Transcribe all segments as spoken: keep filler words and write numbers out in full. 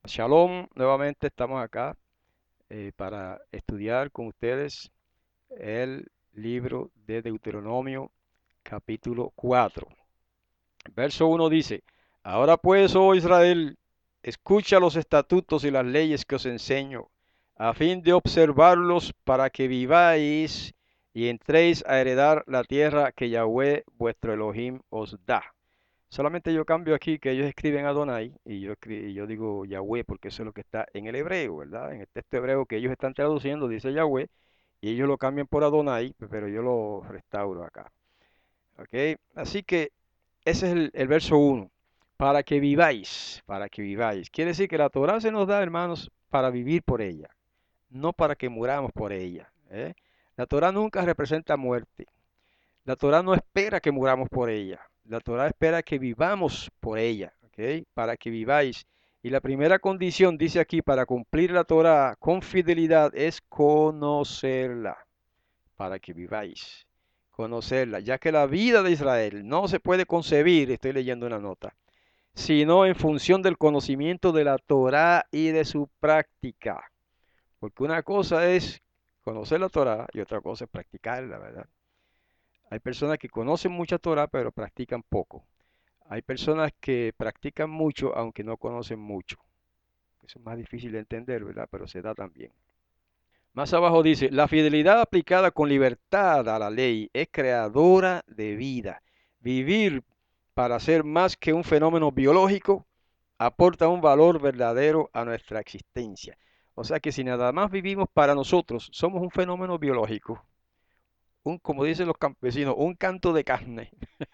Shalom, nuevamente estamos acá eh, para estudiar con ustedes el libro de Deuteronomio, capítulo cuatro. Verso uno dice, Ahora pues, oh Israel, escucha los estatutos y las leyes que os enseño, a fin de observarlos para que viváis y entréis a heredar la tierra que Yahweh vuestro Elohim os da. Solamente yo cambio aquí que ellos escriben Adonai y yo, escri- y yo digo Yahweh porque eso es lo que está en el hebreo, ¿verdad? En el texto hebreo que ellos están traduciendo dice Yahweh y ellos lo cambian por Adonai, pe- pero yo lo restauro acá. ¿Ok? Así que ese es el, el verso uno. Para que viváis, para que viváis. Quiere decir que la Torah se nos da, hermanos, para vivir por ella, no para que muramos por ella. ¿Eh? La Torah nunca representa muerte. La Torah no espera que muramos por ella. La Torah espera que vivamos por ella, ¿ok? Para que viváis. Y la primera condición, dice aquí, para cumplir la Torah con fidelidad es conocerla, para que viváis. Conocerla, ya que la vida de Israel no se puede concebir, estoy leyendo una nota, sino en función del conocimiento de la Torah y de su práctica. Porque una cosa es conocer la Torah y otra cosa es practicarla, ¿verdad? Hay personas que conocen mucha Torah, pero practican poco. Hay personas que practican mucho, aunque no conocen mucho. Eso es más difícil de entender, ¿verdad? Pero se da también. Más abajo dice, la fidelidad aplicada con libertad a la ley es creadora de vida. Vivir para ser más que un fenómeno biológico aporta un valor verdadero a nuestra existencia. O sea que si nada más vivimos para nosotros, somos un fenómeno biológico. Un, como dicen los campesinos, un canto de carne.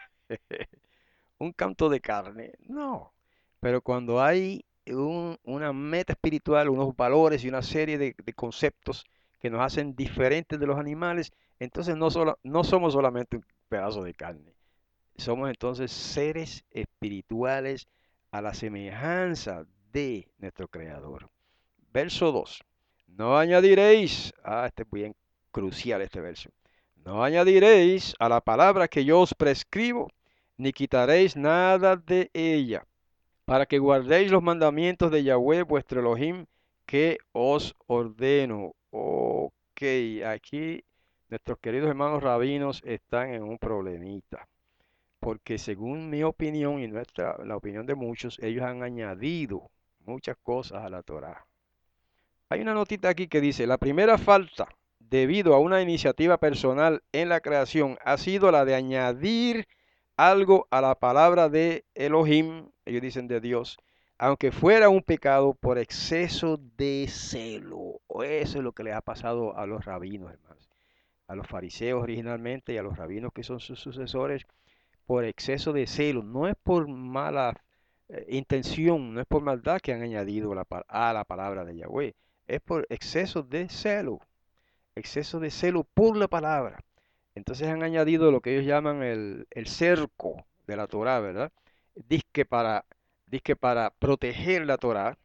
Un canto de carne. No. Pero cuando hay un- una meta espiritual, unos valores y una serie de, de conceptos que nos hacen diferentes de los animales, entonces no, solo, no somos solamente un pedazo de carne. Somos entonces seres espirituales a la semejanza de nuestro Creador. Verso dos. No añadiréis, ah, este es bien crucial este verso. No añadiréis a la palabra que yo os prescribo, ni quitaréis nada de ella, para que guardéis los mandamientos de Yahweh vuestro Elohim que os ordeno. Ok, aquí nuestros queridos hermanos rabinos están en un problemita, porque según mi opinión y nuestra, la opinión de muchos, ellos han añadido muchas cosas a la Torá. Hay una notita aquí que dice, la primera falta debido a una iniciativa personal en la creación ha sido la de añadir algo a la palabra de Elohim, ellos dicen de Dios, aunque fuera un pecado por exceso de celo. O eso es lo que le ha pasado a los rabinos, hermanos, a los fariseos originalmente y a los rabinos que son sus sucesores por exceso de celo. No es por mala eh, intención, no es por maldad que han añadido la, pa- a la palabra de Yahweh. Es por exceso de celo, exceso de celo por la palabra. Entonces han añadido lo que ellos llaman el, el cerco de la Torah, ¿verdad? Disque para, disque para proteger la Torah.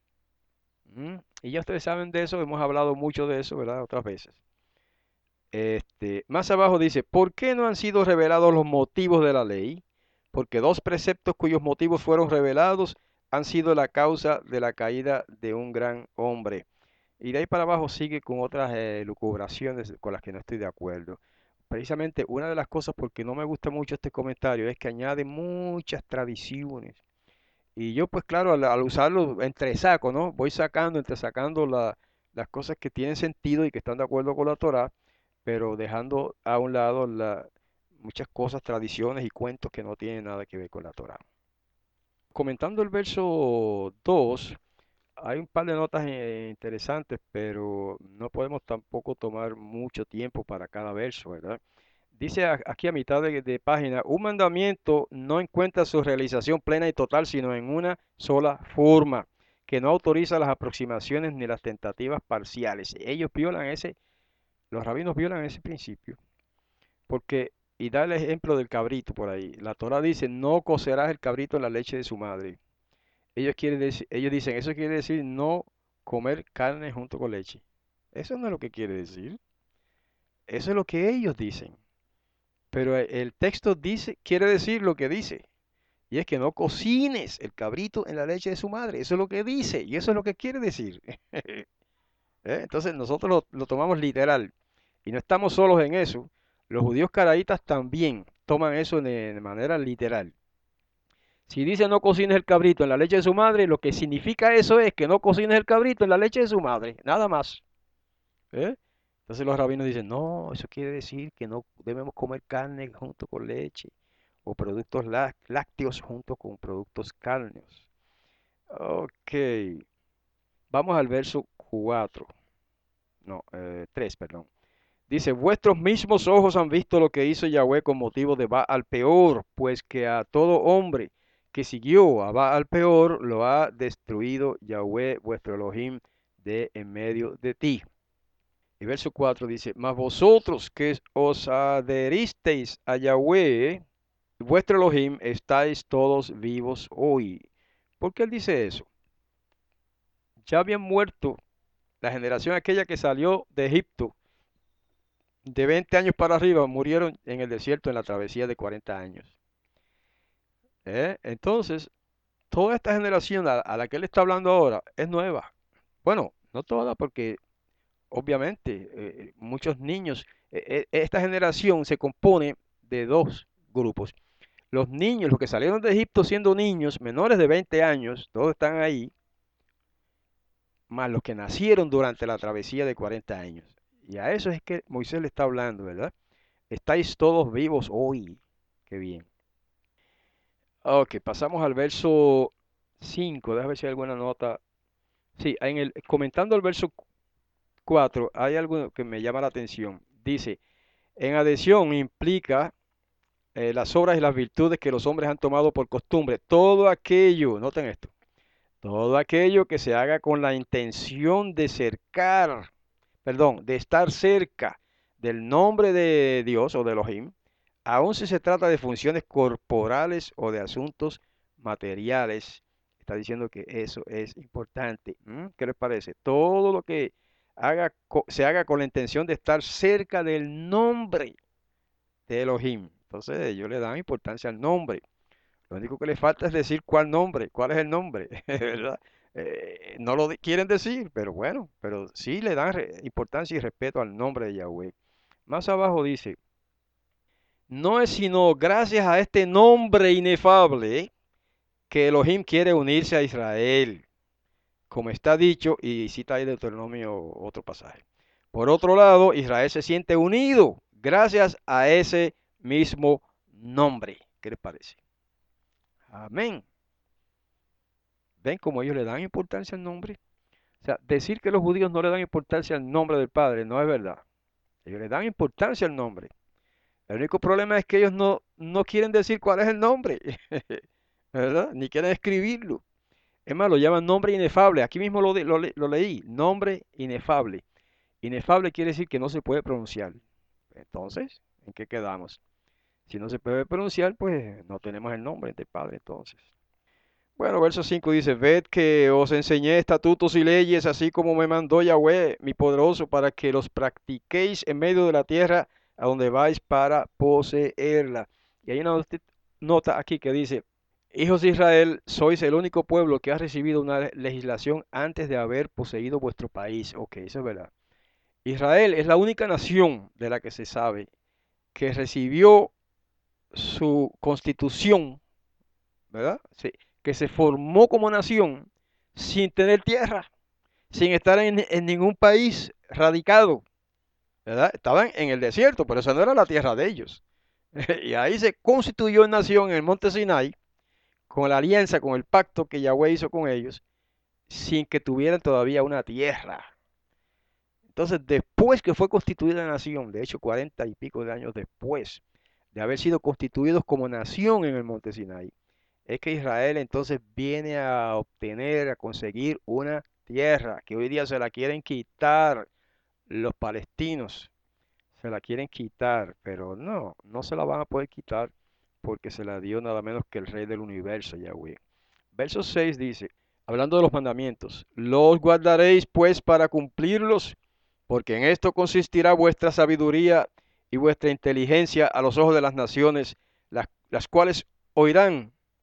¿Mm? Y ya ustedes saben de eso, hemos hablado mucho de eso, ¿verdad? Otras veces. Este, más abajo dice, ¿por qué no han sido revelados los motivos de la ley? Porque dos preceptos cuyos motivos fueron revelados han sido la causa de la caída de un gran hombre. Y de ahí para abajo sigue con otras eh, lucubraciones con las que no estoy de acuerdo. Precisamente una de las cosas por que no me gusta mucho este comentario es que añade muchas tradiciones. Y yo pues claro, al, al usarlo entre saco, ¿no? Voy sacando, entre sacando la- las cosas que tienen sentido y que están de acuerdo con la Torá, pero dejando a un lado la- muchas cosas, tradiciones y cuentos que no tienen nada que ver con la Torá. Comentando el verso dos, hay un par de notas eh, interesantes, pero no podemos tampoco tomar mucho tiempo para cada verso, ¿verdad? Dice a- aquí a mitad de, de página, un mandamiento no encuentra su realización plena y total, sino en una sola forma, que no autoriza las aproximaciones ni las tentativas parciales. Ellos violan ese, los rabinos violan ese principio. Porque, y da el ejemplo del cabrito por ahí. La Torah dice, no cocerás el cabrito en la leche de su madre. Ellos quieren decir, ellos dicen, eso quiere decir no comer carne junto con leche. Eso no es lo que quiere decir. Eso es lo que ellos dicen. Pero e- el texto dice, quiere decir lo que dice. Y es que no cocines el cabrito en la leche de su madre. Eso es lo que dice y eso es lo que quiere decir. ¿Eh? Entonces nosotros lo, lo tomamos literal. Y no estamos solos en eso. Los judíos caraítas también toman eso de, de manera literal. Si dice no cocines el cabrito en la leche de su madre, lo que significa eso es que no cocines el cabrito en la leche de su madre. Nada más. ¿Eh? Entonces los rabinos dicen, no, eso quiere decir que no debemos comer carne junto con leche o productos lá- lácteos junto con productos carnes. Ok, vamos al verso cuatro, no, eh, tres, perdón. Dice, vuestros mismos ojos han visto lo que hizo Yahweh con motivo de Baal peor, pues que a todo hombre que siguió a Baal peor lo ha destruido Yahweh vuestro Elohim de en medio de ti. Y verso cuatro dice, mas vosotros que os adheristeis a Yahweh, vuestro Elohim, estáis todos vivos hoy. ¿Por qué él dice eso? Ya habían muerto la generación aquella que salió de Egipto de veinte años para arriba, murieron en el desierto en la travesía de cuarenta años. ¿Eh? Entonces, toda esta generación a, a la que él está hablando ahora es nueva. Bueno, no toda porque obviamente eh, muchos niños, eh, eh, esta generación se compone de dos grupos. Los niños, los que salieron de Egipto siendo niños menores de veinte años, todos están ahí, más los que nacieron durante la travesía de cuarenta años. Y a eso es que Moisés le está hablando, ¿verdad? Estáis todos vivos hoy. Qué bien. Ok, pasamos al verso cinco. Déjame ver si hay alguna nota. Sí, en el, comentando el verso cuatro, hay algo que me llama la atención. Dice, en adhesión implica eh, las obras y las virtudes que los hombres han tomado por costumbre. Todo aquello, noten esto, todo aquello que se haga con la intención de cercar, perdón, de estar cerca del nombre de Dios o de Elohim, aun si se trata de funciones corporales o de asuntos materiales. Está diciendo que eso es importante. ¿Mm? ¿Qué les parece? Todo lo que haga, se haga con la intención de estar cerca del nombre de Elohim. Entonces ellos le dan importancia al nombre. Lo único que le falta es decir cuál nombre, cuál es el nombre, ¿verdad? Eh, no lo quieren decir, pero bueno, pero sí le dan importancia y respeto al nombre de Yahweh. Más abajo dice, no es sino gracias a este nombre inefable que Elohim quiere unirse a Israel, como está dicho, y cita ahí Deuteronomio otro pasaje. Por otro lado, Israel se siente unido gracias a ese mismo nombre. ¿Qué les parece? Amén. ¿Ven cómo ellos le dan importancia al nombre? O sea, decir que los judíos no le dan importancia al nombre del Padre no es verdad. Ellos le dan importancia al nombre. El único problema es que ellos no, no quieren decir cuál es el nombre, ¿verdad? Ni quieren escribirlo. Es más, lo llaman nombre inefable. Aquí mismo lo, lo, lo leí, nombre inefable. Inefable quiere decir que no se puede pronunciar. Entonces, ¿en qué quedamos? Si no se puede pronunciar, pues no tenemos el nombre del Padre entonces. Bueno, verso cinco dice, ved que os enseñé estatutos y leyes, así como me mandó Yahweh, mi poderoso, para que los practiquéis en medio de la tierra a donde vais para poseerla. Y hay una nota aquí que dice, hijos de Israel, sois el único pueblo que ha recibido una legislación antes de haber poseído vuestro país. Ok, eso es verdad. Israel es la única nación de la que se sabe que recibió su constitución, ¿verdad? Sí, que se formó como nación sin tener tierra, sin estar en, en ningún país radicado, ¿verdad? Estaban en el desierto, pero esa no era la tierra de ellos. Y ahí se constituyó en nación en el monte Sinai, con la alianza, con el pacto que Yahweh hizo con ellos, sin que tuvieran todavía una tierra. Entonces, después que fue constituida la nación, de hecho cuarenta y pico de años después de haber sido constituidos como nación en el monte Sinai, es que Israel entonces viene a obtener, a conseguir una tierra que hoy día se la quieren quitar los palestinos, se la quieren quitar, pero no, no se la van a poder quitar porque se la dio nada menos que el Rey del universo, Yahweh. Verso seis dice, hablando de los mandamientos, los guardaréis pues para cumplirlos, porque en esto consistirá vuestra sabiduría y vuestra inteligencia a los ojos de las naciones, las, las cuales oirán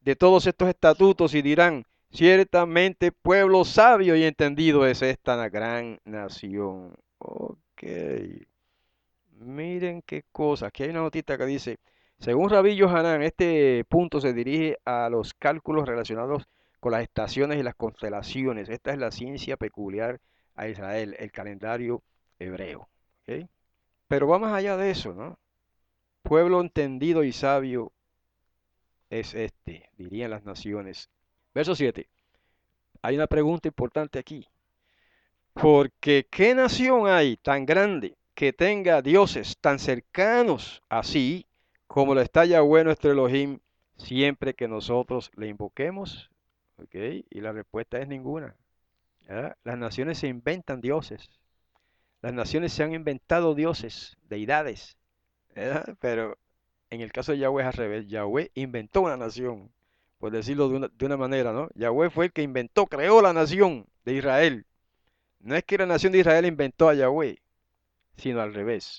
de todos estos estatutos y dirán, ciertamente pueblo sabio y entendido es esta gran nación. Ok. Miren qué cosa. Aquí hay una notita que dice, según Rabí Yohanan, este punto se dirige a los cálculos relacionados con las estaciones y las constelaciones. Esta es la ciencia peculiar a Israel, el calendario hebreo. ¿Ok? Pero va más allá de eso, ¿no? Pueblo entendido y sabio es este, dirían las naciones. Verso siete. Hay una pregunta importante aquí. Porque ¿qué nación hay tan grande que tenga dioses tan cercanos así como lo está Yahweh nuestro Elohim siempre que nosotros le invoquemos? ¿Ok? Y la respuesta es ninguna. ¿Verdad? Las naciones se inventan dioses. Las naciones se han inventado dioses, deidades. ¿Verdad? Pero en el caso de Yahweh es al revés. Yahweh inventó una nación, por decirlo de una, de una manera, ¿no? Yahweh fue el que inventó, creó la nación de Israel. No es que la nación de Israel inventó a Yahweh, sino al revés.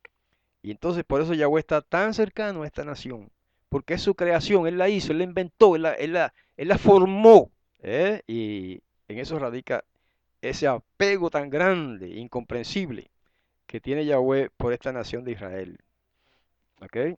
Y entonces por eso Yahweh está tan cercano a esta nación, porque es su creación, Él la hizo, Él la inventó, Él la, él la, él la formó. ¿Eh? Y en eso radica ese apego tan grande, incomprensible, que tiene Yahweh por esta nación de Israel. ¿Ok?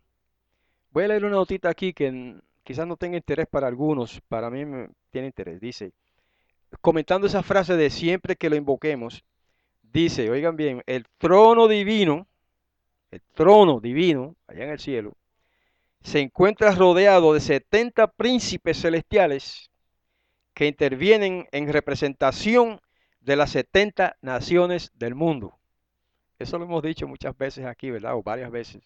Voy a leer una notita aquí que mm, quizás no tenga interés para algunos, para mí me tiene interés. Dice, comentando esa frase de siempre que lo invoquemos, dice, oigan bien, el trono divino, el trono divino, allá en el cielo, se encuentra rodeado de setenta príncipes celestiales que intervienen en representación de las setenta naciones del mundo. Eso lo hemos dicho muchas veces aquí, ¿verdad? O varias veces.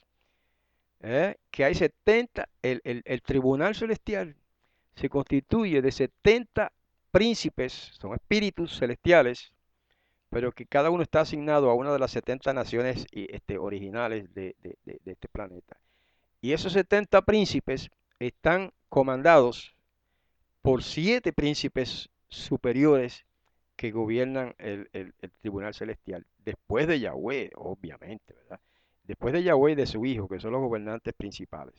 ¿Eh? Que hay setenta, el, el, el tribunal celestial se constituye de setenta príncipes, son espíritus celestiales, pero que cada uno está asignado a una de las setenta naciones y, este, originales de, de, de, de este planeta. Y esos setenta príncipes están comandados por siete príncipes superiores que gobiernan el, el, el tribunal celestial, después de Yahweh, obviamente, ¿verdad? Después de Yahweh y de su hijo, que son los gobernantes principales.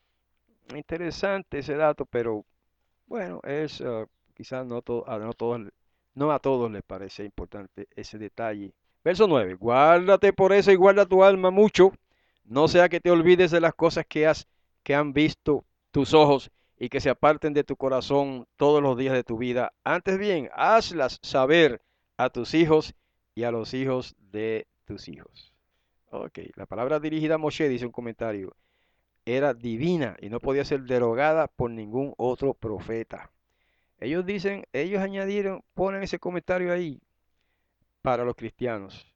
Interesante ese dato, pero bueno, es uh, quizás no, to a, no, todos, no a todos les parece importante ese detalle. Verso nueve. Guárdate por eso y guarda tu alma mucho, no sea que te olvides de las cosas que, has, que han visto tus ojos y que se aparten de tu corazón todos los días de tu vida. Antes bien, hazlas saber a tus hijos y a los hijos de tus hijos. Ok, la palabra dirigida a Moshe, dice un comentario, era divina y no podía ser derogada por ningún otro profeta. Ellos dicen, ellos añadieron, ponen ese comentario ahí para los cristianos.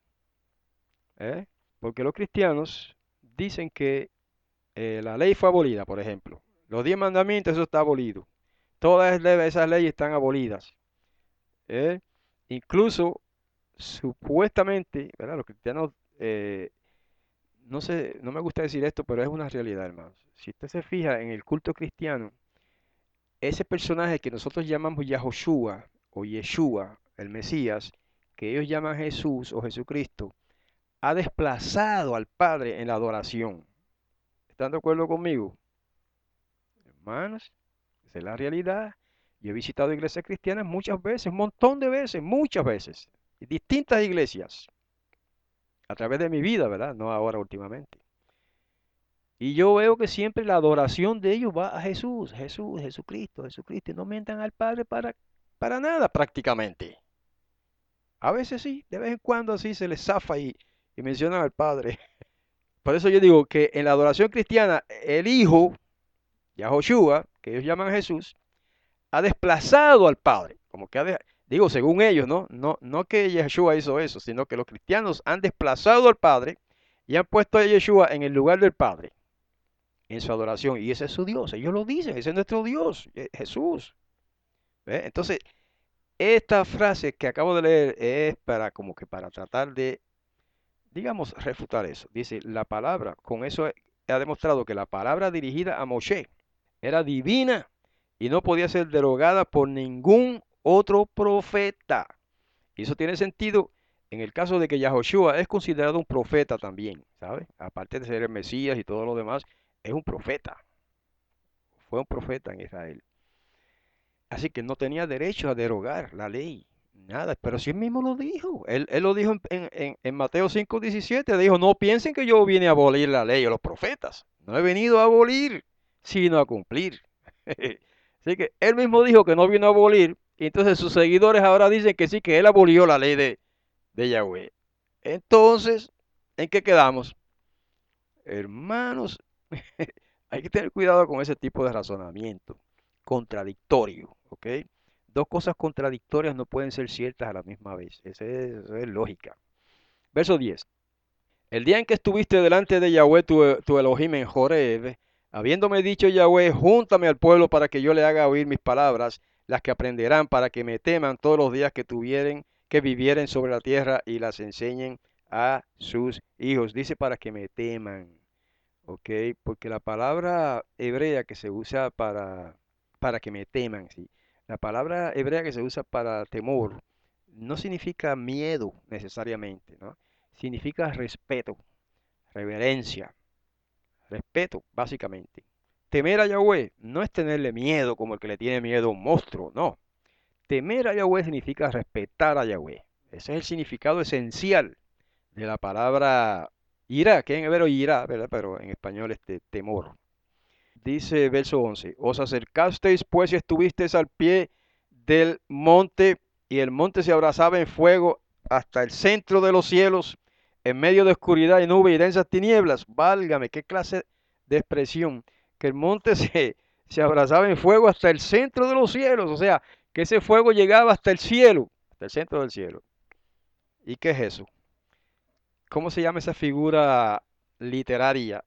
¿Eh? Porque los cristianos dicen que eh, la ley fue abolida, por ejemplo. Los diez mandamientos, eso está abolido. Todas esas leyes están abolidas. ¿Eh? Incluso, supuestamente, ¿verdad? Los cristianos, eh, no sé, no me gusta decir esto, pero es una realidad, hermanos. Si usted se fija en el culto cristiano, ese personaje que nosotros llamamos Yahoshua o Yeshua, el Mesías, que ellos llaman Jesús o Jesucristo, ha desplazado al Padre en la adoración. ¿Están de acuerdo conmigo? Hermanos, esa es la realidad. Yo he visitado iglesias cristianas muchas veces, un montón de veces, muchas veces, distintas iglesias, a través de mi vida, ¿verdad? No ahora últimamente. Y yo veo que siempre la adoración de ellos va a Jesús, Jesús, Jesucristo, Jesucristo, y no mientan al Padre para, para nada prácticamente. A veces sí, de vez en cuando así se les zafa y, y mencionan al Padre. Por eso yo digo que en la adoración cristiana, el Hijo, Yahoshua, que ellos llaman Jesús, ha desplazado al Padre. Como que ha de- digo, según ellos, ¿no? No, no que Yeshua hizo eso, sino que los cristianos han desplazado al Padre y han puesto a Yeshua en el lugar del Padre, en su adoración. Y ese es su Dios. Ellos lo dicen, ese es nuestro Dios, eh, Jesús. ¿Ve? Entonces, esta frase que acabo de leer es para como que para tratar de, digamos, refutar eso. Dice, la palabra, con eso ha demostrado que la palabra dirigida a Moshe era divina y no podía ser derogada por ningún otro profeta. Y eso tiene sentido en el caso de que Yahoshua es considerado un profeta también, ¿sabe? Aparte de ser el Mesías y todo lo demás, es un profeta. fue un profeta en Israel. Así que no tenía derecho a derogar la ley, nada, pero sí él mismo lo dijo. Él, él lo dijo en, en, en, en Mateo cinco diecisiete, dijo, no piensen que yo vine a abolir la ley o los profetas. No he venido a abolir, sino a cumplir. Así que él mismo dijo que no vino a abolir, y entonces sus seguidores ahora dicen que sí, que él abolió la ley de, de Yahweh. Entonces, ¿en qué quedamos? Hermanos, hay que tener cuidado con ese tipo de razonamiento contradictorio, ¿ok? Dos cosas contradictorias no pueden ser ciertas a la misma vez. Esa es, esa es lógica. Verso diez. El día en que estuviste delante de Yahweh tu, tu Elohim en Joreb, habiéndome dicho Yahweh, júntame al pueblo para que yo le haga oír mis palabras, las que aprenderán para que me teman todos los días que tuvieren, que vivieren sobre la tierra y las enseñen a sus hijos. Dice para que me teman. ¿Ok? Porque la palabra hebrea que se usa para, para que me teman, ¿sí? La palabra hebrea que se usa para temor no significa miedo necesariamente, ¿no? Significa respeto, reverencia, respeto, básicamente. Temer a Yahweh no es tenerle miedo como el que le tiene miedo a un monstruo, no. Temer a Yahweh significa respetar a Yahweh. Ese es el significado esencial de la palabra ira, que en hebreo ira, ¿verdad? Pero en español este temor. Dice verso once, os acercasteis pues y estuvisteis al pie del monte, y el monte se abrazaba en fuego hasta el centro de los cielos, en medio de oscuridad y nube y densas tinieblas. Válgame, qué clase de expresión, que el monte se, se abrazaba en fuego hasta el centro de los cielos, o sea, que ese fuego llegaba hasta el cielo, hasta el centro del cielo. ¿Y qué es eso? ¿Cómo se llama esa figura literaria?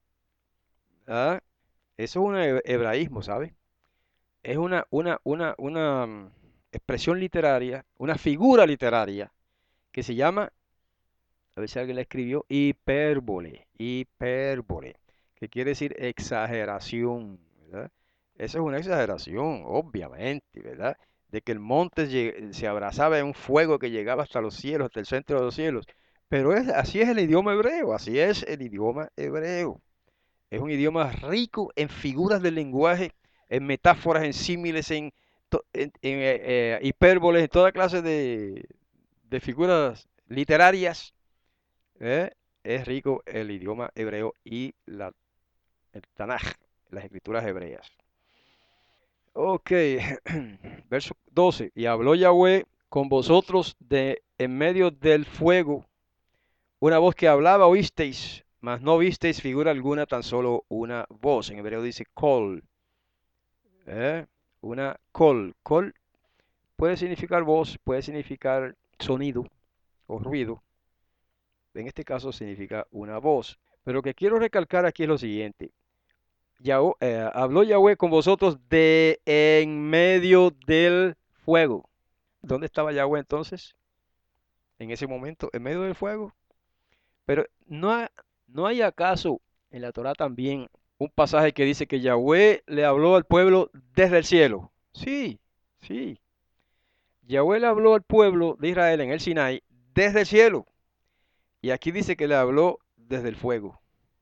¿Ah? Eso es un he- hebraísmo, ¿sabes? Es una, una, una, una mm, expresión literaria, una figura literaria que se llama, a ver si alguien la escribió, hipérbole, hipérbole, que quiere decir exageración, ¿verdad? Eso es una exageración, obviamente, ¿verdad? De que el monte lle- se abrazaba en un fuego que llegaba hasta los cielos, hasta el centro de los cielos. Pero es, así es el idioma hebreo, así es el idioma hebreo. Es un idioma rico en figuras del lenguaje, en metáforas, en símiles, en, to- en- en, eh, eh, hipérboles, en toda clase de, de figuras literarias. ¿Eh? Es rico el idioma hebreo y la, el Tanaj, las escrituras hebreas. Ok, verso doce. Y habló Yahweh con vosotros de en medio del fuego, una voz que hablaba oísteis, mas no visteis figura alguna, tan solo una voz. En hebreo dice call. ¿Eh? Una call. Call puede significar voz, puede significar sonido o ruido. En este caso significa una voz. Pero lo que quiero recalcar aquí es lo siguiente. Yahó- eh, habló Yahweh con vosotros de en medio del fuego. ¿Dónde estaba Yahweh entonces? En ese momento, en medio del fuego. Pero no, ha- no hay acaso en la Torá también un pasaje que dice que Yahweh le habló al pueblo desde el cielo. Sí, sí. Yahweh le habló al pueblo de Israel en el Sinai desde el cielo. Y aquí dice que le habló desde el fuego.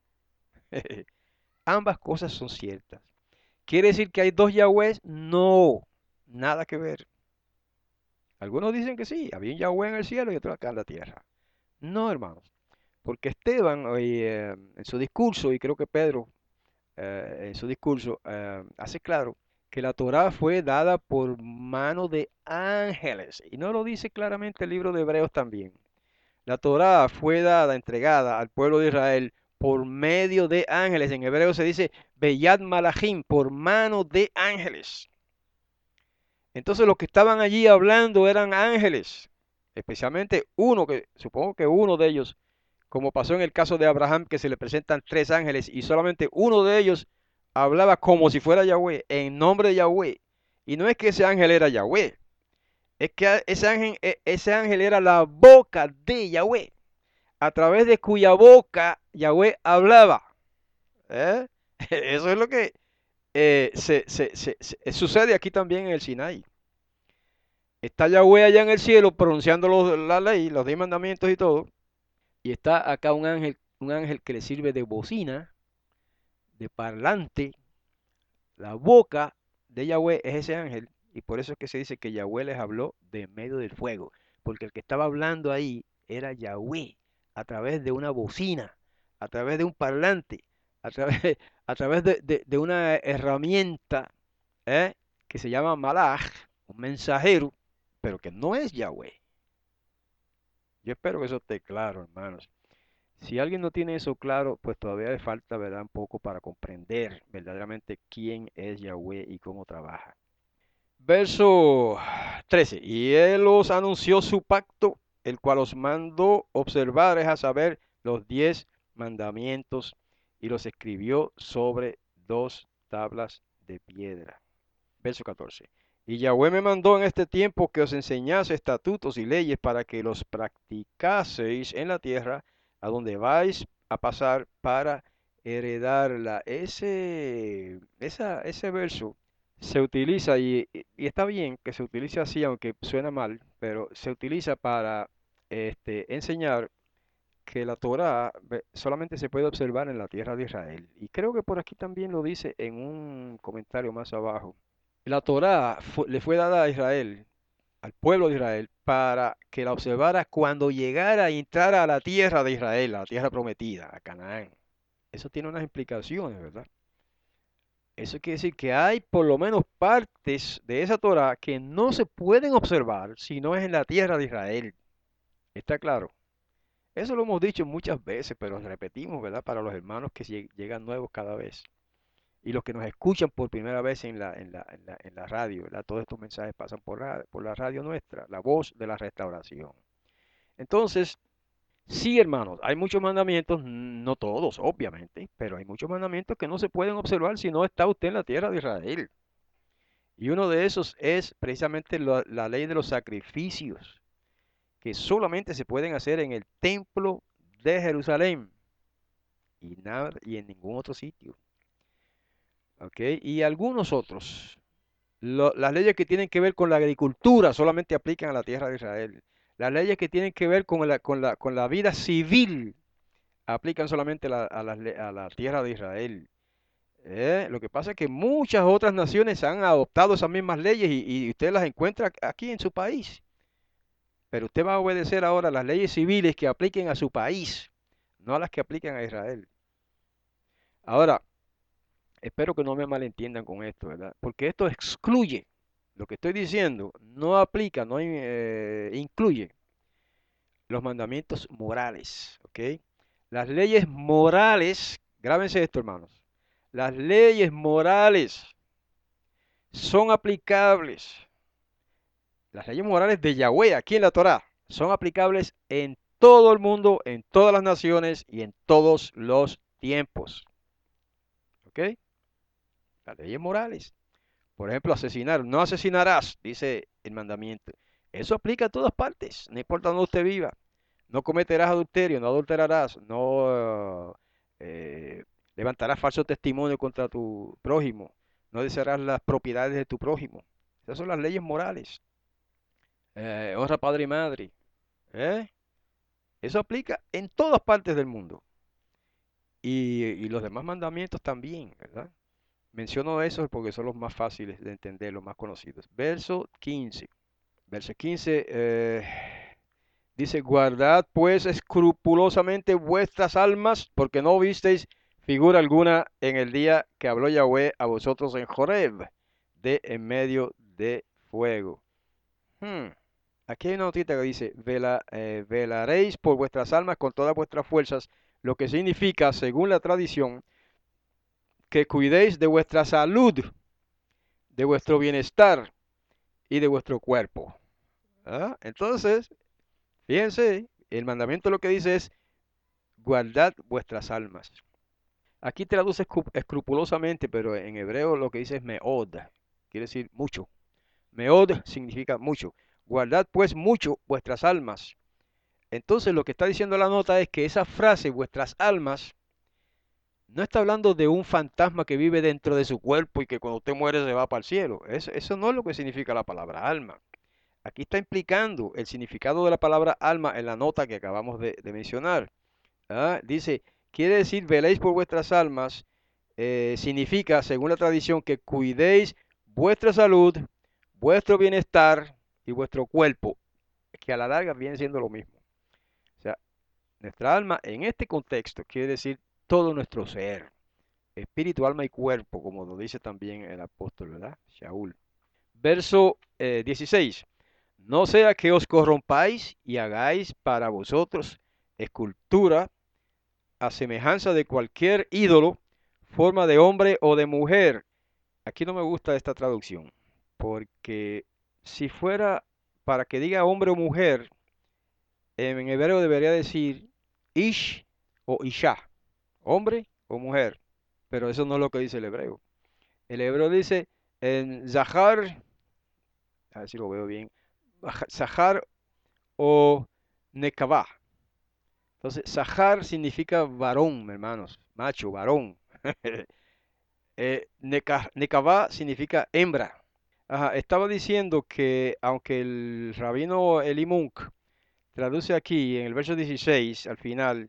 Ambas cosas son ciertas. ¿Quiere decir que hay dos Yahwehs? No, nada que ver. Algunos dicen que sí, había un Yahweh en el cielo y otro acá en la tierra. No, hermanos, porque Esteban eh, en su discurso, y creo que Pedro eh, en su discurso eh, hace claro que la Torá fue dada por mano de ángeles. Y no lo dice claramente el libro de Hebreos también. La Torá fue dada, entregada al pueblo de Israel por medio de ángeles. En hebreo se dice Beyad Malachim, por mano de ángeles. Entonces los que estaban allí hablando eran ángeles, especialmente uno que, supongo que uno de ellos, como pasó en el caso de Abraham, que se le presentan tres ángeles y solamente uno de ellos hablaba como si fuera Yahweh, en nombre de Yahweh. Y no es que ese ángel era Yahweh, es que ese ángel, e- ese ángel era la boca de Yahweh, a través de cuya boca Yahweh hablaba. ¿Eh? Eso es lo que eh, se, se- se- se- sucede aquí también en el Sinaí. Está Yahweh allá en el cielo pronunciando los- la ley, los diez mandamientos y todo. Y está acá un ángel, un ángel que le sirve de bocina, de parlante, La boca de Yahweh es ese ángel y por eso es que se dice que Yahweh les habló de medio del fuego, porque el que estaba hablando ahí era Yahweh a través de una bocina, a través de un parlante, a través, a través de, de- de una herramienta, ¿eh? que se llama Malach, un mensajero, pero que no es Yahweh. Yo espero que eso esté claro, hermanos. Si alguien no tiene eso claro, pues todavía le falta, ¿verdad? Un poco para comprender verdaderamente quién es Yahweh y cómo trabaja. Verso trece. Y él os anunció su pacto, el cual os mandó observar, es a saber, los diez mandamientos, y los escribió sobre dos tablas de piedra. Verso catorce. Y Yahweh me mandó en este tiempo que os enseñase estatutos y leyes para que los practicaseis en la tierra a donde vais a pasar para heredarla. Ese, esa, ese verso se utiliza y, y- y está bien que se utilice así, aunque suena mal, pero se utiliza para este, enseñar que la Torá ve- solamente se puede observar en la tierra de Israel. Y creo que por aquí también lo dice en un comentario más abajo. La Torá fu- le fue dada a Israel, al pueblo de Israel, para que la observara cuando llegara y entrara a la tierra de Israel, a la tierra prometida, a Canaán. Eso tiene unas implicaciones, ¿verdad? Eso quiere decir que hay por lo menos partes de esa Torá que no se pueden observar si no es en la tierra de Israel. ¿Está claro? Eso lo hemos dicho muchas veces, pero repetimos, ¿verdad? Para los hermanos que lleg- llegan nuevos cada vez. Y los que nos escuchan por primera vez en la, en la, en la, en la radio, ¿verdad? Todos estos mensajes pasan por la, por la radio nuestra, la voz de la restauración. Entonces, sí, hermanos, hay muchos mandamientos, no todos, obviamente, pero hay muchos mandamientos que no se pueden observar si no está usted en la tierra de Israel. Y uno de esos es precisamente la, la ley de los sacrificios, que solamente se pueden hacer en el templo de Jerusalén y, nada, y en ningún otro sitio. ¿Ok? Y algunos otros. Lo- las leyes que tienen que ver con la agricultura solamente aplican a la tierra de Israel. Las leyes que tienen que ver con la, con la, con la vida civil aplican solamente la- a, las le- a la tierra de Israel. ¿Eh? Lo que pasa es que muchas otras naciones han adoptado esas mismas leyes y, y usted las encuentra aquí en su país. Pero usted va a obedecer ahora las leyes civiles que apliquen a su país, no a las que aplican a Israel. Ahora, espero que no me malentiendan con esto, ¿verdad? Porque esto excluye, lo que estoy diciendo, no aplica, no eh, incluye los mandamientos morales, ¿ok? Las leyes morales, grábense esto, hermanos, las leyes morales son aplicables, las leyes morales de Yahweh aquí en la Torá son aplicables en todo el mundo, en todas las naciones y en todos los tiempos, ¿ok? Las leyes morales. Por ejemplo, asesinar. No asesinarás, dice el mandamiento. Eso aplica a todas partes, no importa dónde usted viva. No cometerás adulterio, no adulterarás, no eh, levantarás falso testimonio contra tu prójimo, no desearás las propiedades de tu prójimo. Esas son las leyes morales. Eh, honra padre y madre. ¿eh? Eso aplica en todas partes del mundo. Y, y los demás mandamientos también, ¿verdad? Menciono esos porque son los más fáciles de entender, los más conocidos. Verso quince. Verso quince eh, dice, guardad pues escrupulosamente vuestras almas, porque no visteis figura alguna en el día que habló Yahweh a vosotros en Joreb, de en medio de fuego. Hmm, Aquí hay una notita que dice, "Vela- eh, velaréis por vuestras almas con todas vuestras fuerzas, lo que significa, según la tradición, que cuidéis de vuestra salud, de vuestro bienestar y de vuestro cuerpo. ¿Ah? Entonces, fíjense, el mandamiento lo que dice es, guardad vuestras almas. Aquí traduce escrupulosamente, pero en hebreo lo que dice es meod, quiere decir mucho. Meod significa mucho. Guardad pues mucho vuestras almas. Entonces lo que está diciendo la nota es que esa frase, vuestras almas, no está hablando de un fantasma que vive dentro de su cuerpo y que cuando usted muere se va para el cielo. Eso, eso no es lo que significa la palabra alma. Aquí está implicando el significado de la palabra alma en la nota que acabamos de, de mencionar. ¿Ah? Dice, quiere decir, veléis por vuestras almas, eh, significa, según la tradición, que cuidéis vuestra salud, vuestro bienestar y vuestro cuerpo, que a la larga viene siendo lo mismo. O sea, nuestra alma en este contexto quiere decir todo nuestro ser, espíritu, alma y cuerpo, como lo dice también el apóstol, ¿verdad? Shaul. Verso eh, dieciséis. No sea que os corrompáis y hagáis para vosotros escultura a semejanza de cualquier ídolo, forma de hombre o de mujer. Aquí no me gusta esta traducción, porque si fuera para que diga hombre o mujer, en hebreo debería decir ish o isha, hombre o mujer, pero eso no es lo que dice el hebreo. El hebreo dice en zahar, a ver si lo veo bien, zahar o nekavah. Entonces, zahar significa varón, hermanos, macho, varón. eh, neka- nekavah significa hembra. Ajá, estaba diciendo que aunque el rabino Eli Munk traduce aquí en el verso dieciséis al final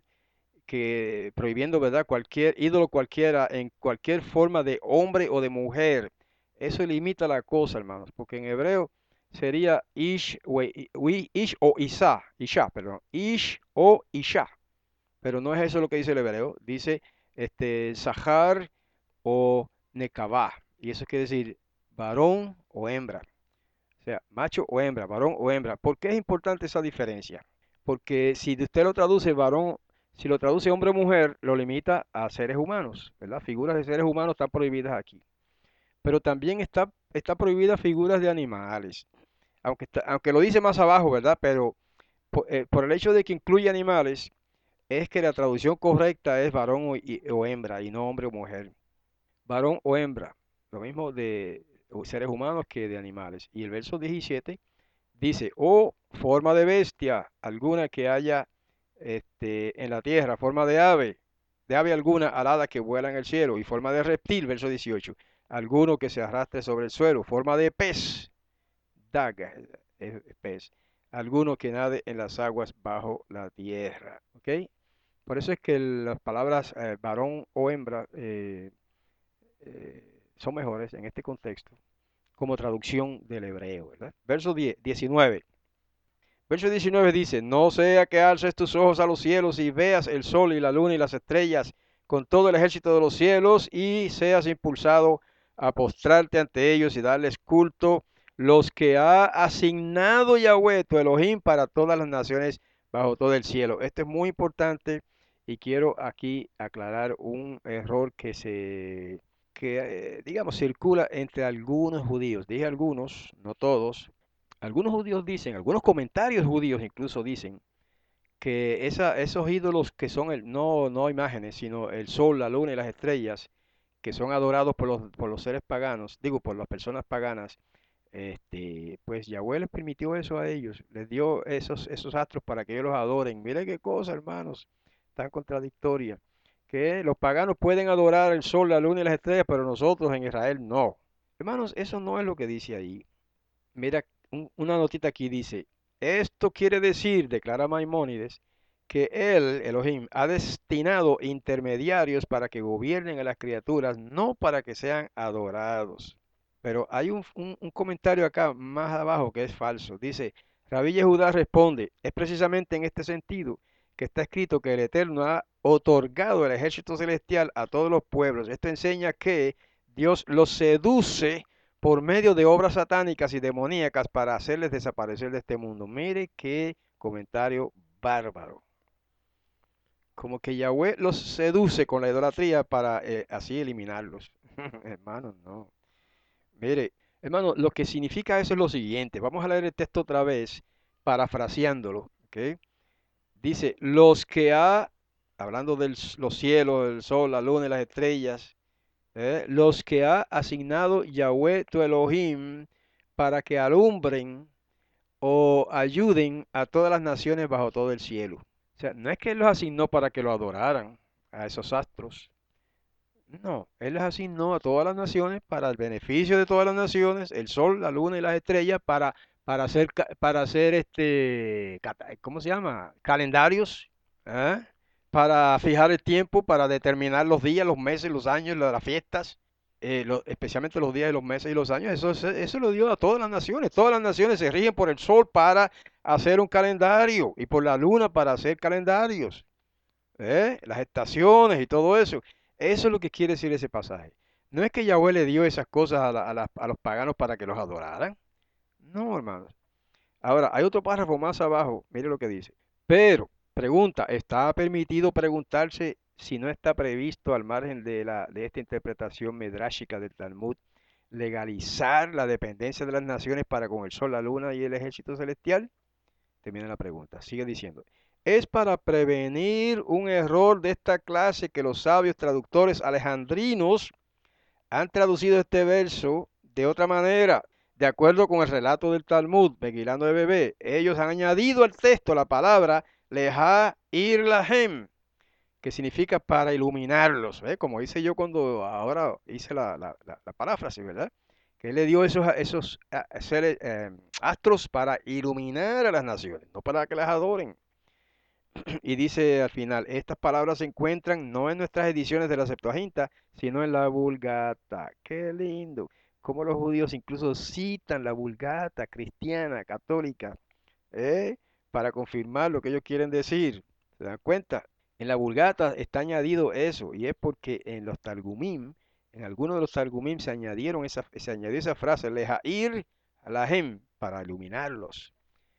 que prohibiendo, ¿verdad? Cualquier ídolo cualquiera en cualquier forma de hombre o de mujer. Eso limita la cosa, hermanos, porque en hebreo sería ish o, i- wi- ish o isha, isha, perdón, ish o isha, pero no es eso lo que dice el hebreo, dice este zahar o nekavah, y eso quiere decir varón o hembra, o sea, macho o hembra, varón o hembra. ¿Por qué es importante esa diferencia? Porque si usted lo traduce varón, si lo traduce hombre o mujer, lo limita a seres humanos, ¿verdad? Figuras de seres humanos están prohibidas aquí. Pero también está, está prohibida figuras de animales. Aunque, está- aunque lo dice más abajo, ¿verdad? Pero po- eh, por el hecho de que incluye animales, es que la traducción correcta es varón o, y- o hembra y no hombre o mujer. Varón o hembra. Lo mismo de seres humanos que de animales. Y el verso diecisiete dice, o forma de bestia alguna que haya este, en la tierra, forma de ave, de ave alguna alada que vuela en el cielo, y forma de reptil, verso dieciocho, alguno que se arrastre sobre el suelo, forma de pez, daga, es pez, alguno que nade en las aguas bajo la tierra. ¿Ok? Por eso es que las palabras eh, varón o hembra eh, eh, son mejores en este contexto como traducción del hebreo, ¿verdad? Verso diez, diecinueve. Verso diecinueve dice, no sea que alces tus ojos a los cielos y veas el sol y la luna y las estrellas con todo el ejército de los cielos y seas impulsado a postrarte ante ellos y darles culto, los que ha asignado Yahweh tu Elohim para todas las naciones bajo todo el cielo. Esto es muy importante y quiero aquí aclarar un error que se, que eh, digamos, circula entre algunos judíos. Dije algunos, no todos. Algunos judíos dicen, algunos comentarios judíos incluso dicen que esa, esos ídolos que son el, no, no imágenes, sino el sol, la luna y las estrellas, que son adorados por los, por los seres paganos, digo, por las personas paganas, este, pues Yahweh les permitió eso a ellos, les dio esos, esos astros para que ellos los adoren. Mire qué cosa, hermanos, tan contradictoria, que los paganos pueden adorar el sol, la luna y las estrellas, pero nosotros en Israel no. Hermanos, eso no es lo que dice ahí. Mira, un- una notita aquí dice, esto quiere decir, declara Maimónides, que él, Elohim, ha destinado intermediarios para que gobiernen a las criaturas, no para que sean adorados. Pero hay un, un- un comentario acá más abajo que es falso. Dice, Rabí Yehudá responde, es precisamente en este sentido que está escrito que el Eterno ha otorgado el ejército celestial a todos los pueblos. Esto enseña que Dios los seduce por medio de obras satánicas y demoníacas para hacerles desaparecer de este mundo. Mire qué comentario bárbaro. Como que Yahweh los seduce con la idolatría para eh, así eliminarlos. Hermano, no. Mire, hermano, lo que significa eso es lo siguiente. Vamos a leer el texto otra vez, parafraseándolo. ¿Ok? Dice, los que ha, hablando de los cielos, el sol, la luna y las estrellas, ¿eh? Los que ha asignado Yahweh tu Elohim para que alumbren o ayuden a todas las naciones bajo todo el cielo. O sea, no es que Él los asignó para que lo adoraran a esos astros. No, Él los asignó a todas las naciones para el beneficio de todas las naciones, el sol, la luna y las estrellas, para, para hacer, ca- para hacer este, cata- ¿cómo se llama? Calendarios, ¿ah? para fijar el tiempo, para determinar los días, los meses, los años, la- las fiestas, eh, lo- especialmente los días, los meses y los años. Eso, es- eso lo dio a todas las naciones. Todas las naciones se rigen por el sol para hacer un calendario y por la luna para hacer calendarios. ¿Eh? Las estaciones y todo eso. Eso es lo que quiere decir ese pasaje. No es que Yahweh le dio esas cosas a, la- a la- a los paganos para que los adoraran. No, hermanos. Ahora, hay otro párrafo más abajo. Mire lo que dice. Pero, pregunta, ¿está permitido preguntarse si no está previsto al margen de, la, de esta interpretación medráshica del Talmud, legalizar la dependencia de las naciones para con el sol, la luna y el ejército celestial? Termina la pregunta. Sigue diciendo. Es para prevenir un error de esta clase que los sabios traductores alejandrinos han traducido este verso de otra manera. De acuerdo con el relato del Talmud, Megilá de Bebé, ellos han añadido al texto la palabra leha ir lahem, que significa para iluminarlos, ¿eh? Como hice yo cuando ahora hice la, la, la, la paráfrasis, ¿verdad? Que él le dio esos, esos ah, seres, eh, astros para iluminar a las naciones, no para que las adoren. Y dice al final, estas palabras se encuentran no en nuestras ediciones de la Septuaginta, sino en la Vulgata. Qué lindo. Como los judíos incluso citan la Vulgata cristiana, católica, ¿eh? Para confirmar lo que ellos quieren decir. ¿Se dan cuenta? En la Vulgata está añadido eso, y es porque en los Targumim, en algunos de los Targumim se añadieron esa, se añadió esa frase, lejair alahem, para iluminarlos.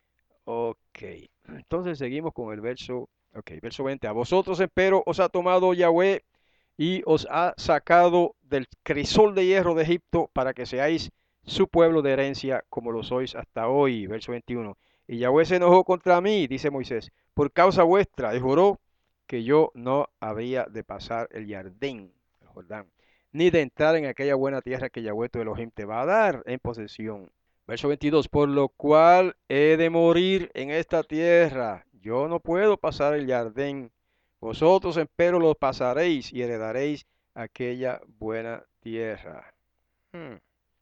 Ok, entonces seguimos con el verso, ok, verso veinte. A vosotros, empero, os ha tomado Yahweh y os ha sacado del crisol de hierro de Egipto para que seáis su pueblo de herencia como lo sois hasta hoy. Verso veintiuno. Y Yahweh se enojó contra mí, dice Moisés, por causa vuestra, y juró que yo no había de pasar el Jardín, el Jordán, ni de entrar en aquella buena tierra que Yahweh tu Elohim te va a dar en posesión. Verso veintidós, por lo cual he de morir en esta tierra. Yo no puedo pasar el Jardín. Vosotros, empero, lo pasaréis y heredaréis aquella buena tierra. Hmm,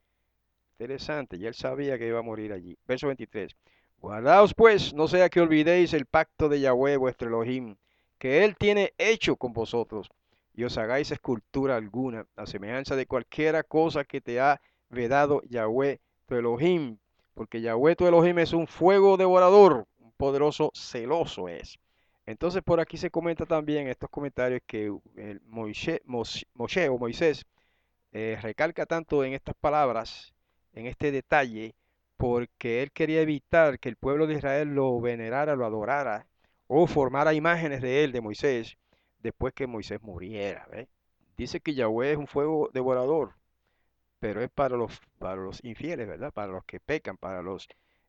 interesante, ya él sabía que iba a morir allí. Verso veintitrés. Guardaos pues, no sea que olvidéis el pacto de Yahweh vuestro Elohim, que él tiene hecho con vosotros, y os hagáis escultura alguna, a semejanza de cualquiera cosa que te ha vedado Yahweh tu Elohim, porque Yahweh tu Elohim es un fuego devorador, un poderoso celoso es. Entonces por aquí se comenta también en estos comentarios que el Moisés, Moshe o Moisés eh, recalca tanto en estas palabras, en este detalle, porque él quería evitar que el pueblo de Israel lo venerara, lo adorara o formara imágenes de él, de Moisés, después que Moisés muriera. ¿Ve? Dice que Yahweh es un fuego devorador, pero es para los, para los infieles, ¿verdad? Para los que pecan, para los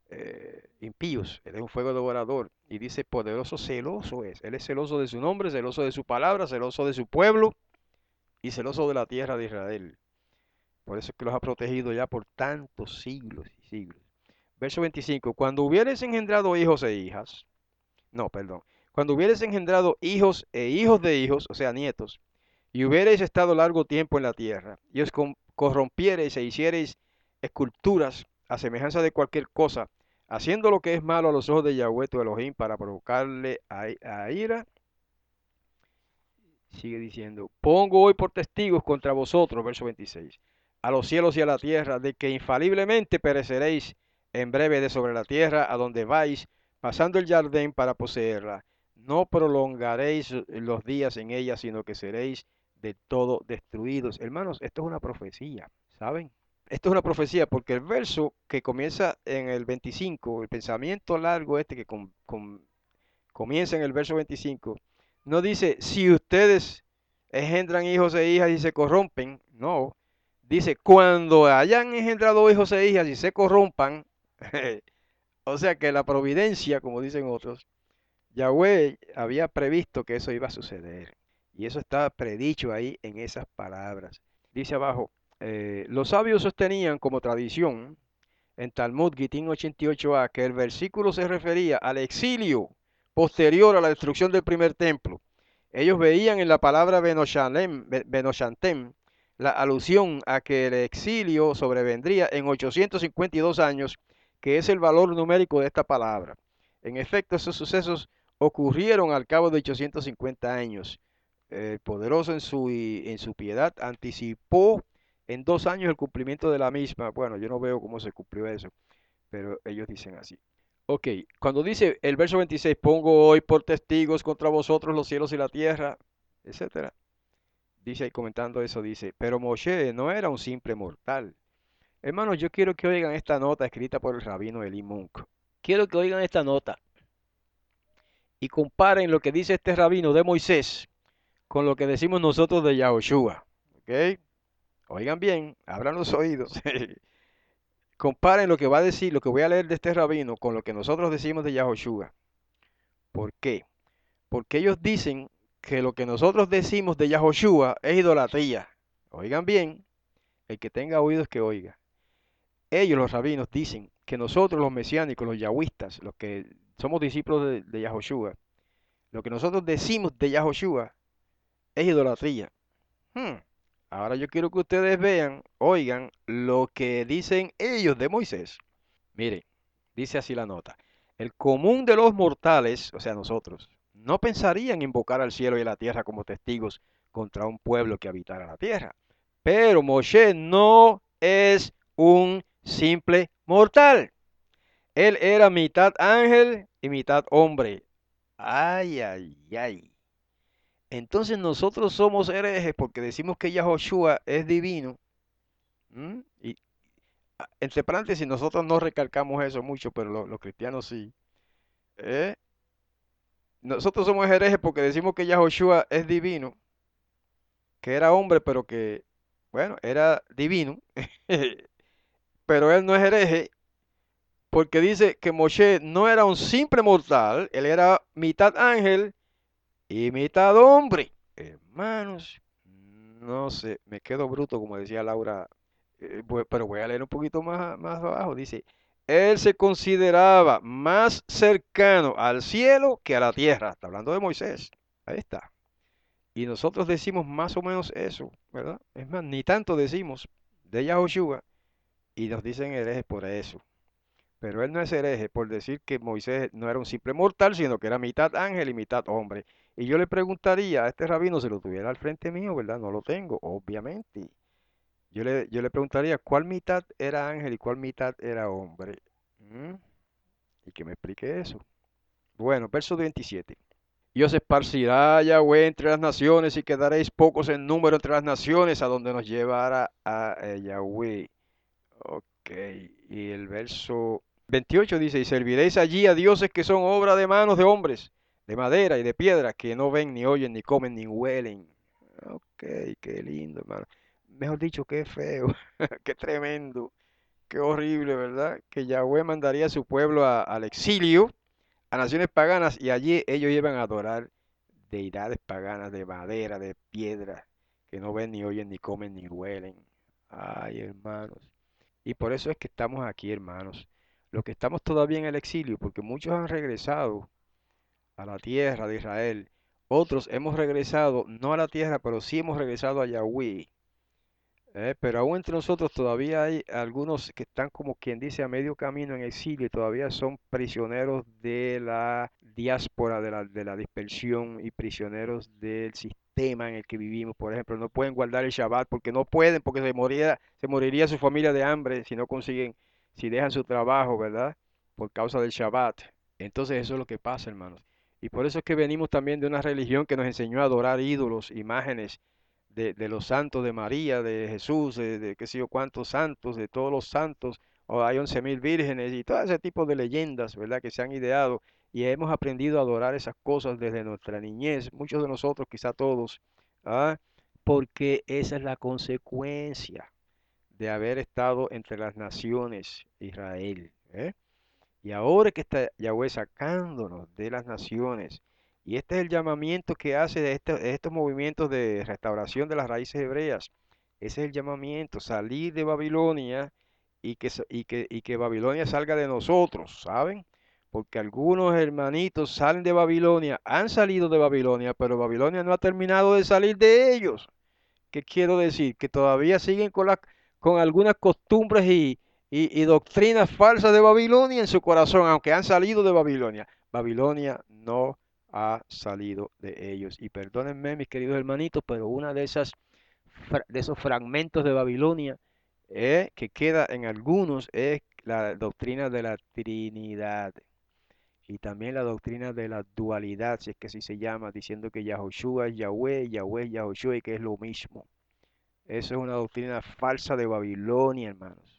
eh, impíos. Él es un fuego devorador. Y dice, poderoso, celoso es. Él es celoso de su nombre, celoso de su palabra, celoso de su pueblo y celoso de la tierra de Israel. Por eso es que los ha protegido ya por tantos siglos y siglos. Verso veinticinco. Cuando hubieres engendrado hijos e hijas, no, perdón. Cuando hubieres engendrado hijos e hijos de hijos, o sea, nietos, y hubierais estado largo tiempo en la tierra, y os corrompiereis e hiciereis esculturas a semejanza de cualquier cosa, haciendo lo que es malo a los ojos de Yahweh tu Elohim para provocarle a, a ira, sigue diciendo, pongo hoy por testigos contra vosotros, verso veintiséis, a los cielos y a la tierra, de que infaliblemente pereceréis en breve de sobre la tierra a donde vais, pasando el Jardín para poseerla. No prolongaréis los días en ella, sino que seréis de todo destruidos. Hermanos, esto es una profecía, ¿saben? Esto es una profecía porque el verso que comienza en el veinticinco, el pensamiento largo este que com, com, comienza en el verso veinticinco, no dice si ustedes engendran hijos e hijas y se corrompen, no. Dice cuando hayan engendrado hijos e hijas y se corrompan, o sea que la providencia, como dicen otros, Yahweh había previsto que eso iba a suceder. Y eso está predicho ahí en esas palabras. Dice abajo, eh, los sabios sostenían como tradición en Talmud Gitín ochenta y ocho a que el versículo se refería al exilio posterior a la destrucción del primer templo. Ellos veían en la palabra Benoshantem la alusión a que el exilio sobrevendría en ochocientos cincuenta y dos años, que es el valor numérico de esta palabra. En efecto, esos sucesos ocurrieron al cabo de ochocientos cincuenta años. El poderoso en su, en su piedad anticipó en dos años el cumplimiento de la misma. Bueno, yo no veo cómo se cumplió eso, pero ellos dicen así. Ok, cuando dice el verso veintiséis, pongo hoy por testigos contra vosotros los cielos y la tierra, etcétera. Dice ahí comentando eso, dice, pero Moshe no era un simple mortal. Hermanos, yo quiero que oigan esta nota escrita por el rabino Eli Munk. Quiero que oigan esta nota y comparen lo que dice este rabino de Moisés con lo que decimos nosotros de Yahoshua. ¿Ok? Oigan bien, abran los oídos. Comparen lo que va a decir, lo que voy a leer de este rabino con lo que nosotros decimos de Yahoshua. ¿Por qué? Porque ellos dicen que lo que nosotros decimos de Yahoshua es idolatría. Oigan bien, el que tenga oídos que oiga. Ellos, los rabinos, dicen que nosotros los mesiánicos, los yahuistas, los que somos discípulos de, de Yahoshua, lo que nosotros decimos de Yahoshua es idolatría. Hmm. Ahora yo quiero que ustedes vean, oigan lo que dicen ellos de Moisés. Mire, dice así la nota. El común de los mortales, o sea, nosotros, no pensarían invocar al cielo y a la tierra como testigos contra un pueblo que habitara la tierra. Pero Moshe no es un simple mortal. Él era mitad ángel y mitad hombre. Ay, ay, ay. Entonces nosotros somos herejes porque decimos que Yahoshua es divino. ¿M? Y ah, entre paréntesis, nosotros no recalcamos eso mucho, pero lo- los cristianos sí. ¿Eh? Nosotros somos herejes porque decimos que Yahoshua es divino, que era hombre, pero que, bueno, era divino. Pero él no es hereje porque dice que Moshe no era un simple mortal, él era mitad ángel y mitad hombre. Hermanos, no sé, me quedo bruto, como decía Laura, eh, bu- pero voy a leer un poquito más, más abajo. Dice, él se consideraba más cercano al cielo que a la tierra. Está hablando de Moisés. Ahí está. Y nosotros decimos más o menos eso, ¿verdad? Es más, ni tanto decimos de Yahoshua y nos dicen herejes por eso. Pero él no es hereje por decir que Moisés no era un simple mortal, sino que era mitad ángel y mitad hombre. Y yo le preguntaría a este rabino si lo tuviera al frente mío, ¿verdad? No lo tengo, obviamente. Yo le, yo le preguntaría cuál mitad era ángel y cuál mitad era hombre. ¿Mm? Y que me explique eso. Bueno, verso veintisiete. Y os esparcirá Yahweh entre las naciones y quedaréis pocos en número entre las naciones a donde nos llevará a eh, Yahweh. Ok, y el verso veintiocho dice, y serviréis allí a dioses que son obra de manos de hombres, de madera y de piedra, que no ven, ni oyen, ni comen, ni huelen. Ok, qué lindo, hermano. Mejor dicho, qué feo, qué tremendo, qué horrible, ¿verdad? Que Yahweh mandaría a su pueblo a- al exilio, a naciones paganas, y allí ellos iban a adorar deidades paganas de madera, de piedra, que no ven, ni oyen, ni comen, ni huelen. Ay, hermanos. Y por eso es que estamos aquí, hermanos. Los que estamos todavía en el exilio, porque muchos han regresado a la tierra de Israel. Otros hemos regresado, no a la tierra, pero sí hemos regresado a Yahweh. ¿Eh? Pero aún entre nosotros todavía hay algunos que están como quien dice a medio camino en exilio y todavía son prisioneros de la diáspora, de la, de la dispersión y prisioneros del sistema en el que vivimos. Por ejemplo, no pueden guardar el Shabbat porque no pueden, porque se moría, se moriría su familia de hambre si no consiguen, si dejan su trabajo, ¿verdad? Por causa del Shabbat. Entonces eso es lo que pasa, hermanos. Y por eso es que venimos también de una religión que nos enseñó a adorar ídolos, imágenes de, de los santos de María, de Jesús, de, de qué sé yo cuántos santos, de todos los santos, o hay once mil vírgenes y todo ese tipo de leyendas, ¿verdad? Que se han ideado y hemos aprendido a adorar esas cosas desde nuestra niñez, muchos de nosotros, quizá todos, ¿ah? Porque esa es la consecuencia de haber estado entre las naciones, Israel, ¿eh? Y ahora que está Yahweh sacándonos de las naciones, y este es el llamamiento que hace de, este- de estos movimientos de restauración de las raíces hebreas. Ese es el llamamiento, salir de Babilonia y que, sa- y que, y que Babilonia salga de nosotros, ¿saben? Porque algunos hermanitos salen de Babilonia, han salido de Babilonia, pero Babilonia no ha terminado de salir de ellos. ¿Qué quiero decir? Que todavía siguen con, la- con algunas costumbres y, y- y doctrinas falsas de Babilonia en su corazón, aunque han salido de Babilonia. Babilonia no ha salido de ellos. Y perdónenme, mis queridos hermanitos, pero una de esas fra- de esos fragmentos de Babilonia eh, que queda en algunos es la doctrina de la Trinidad y también la doctrina de la dualidad, si es que así se llama, diciendo que Yahoshua es Yahweh, Yahweh es Yahoshua y que es lo mismo. Eso es una doctrina falsa de Babilonia, hermanos.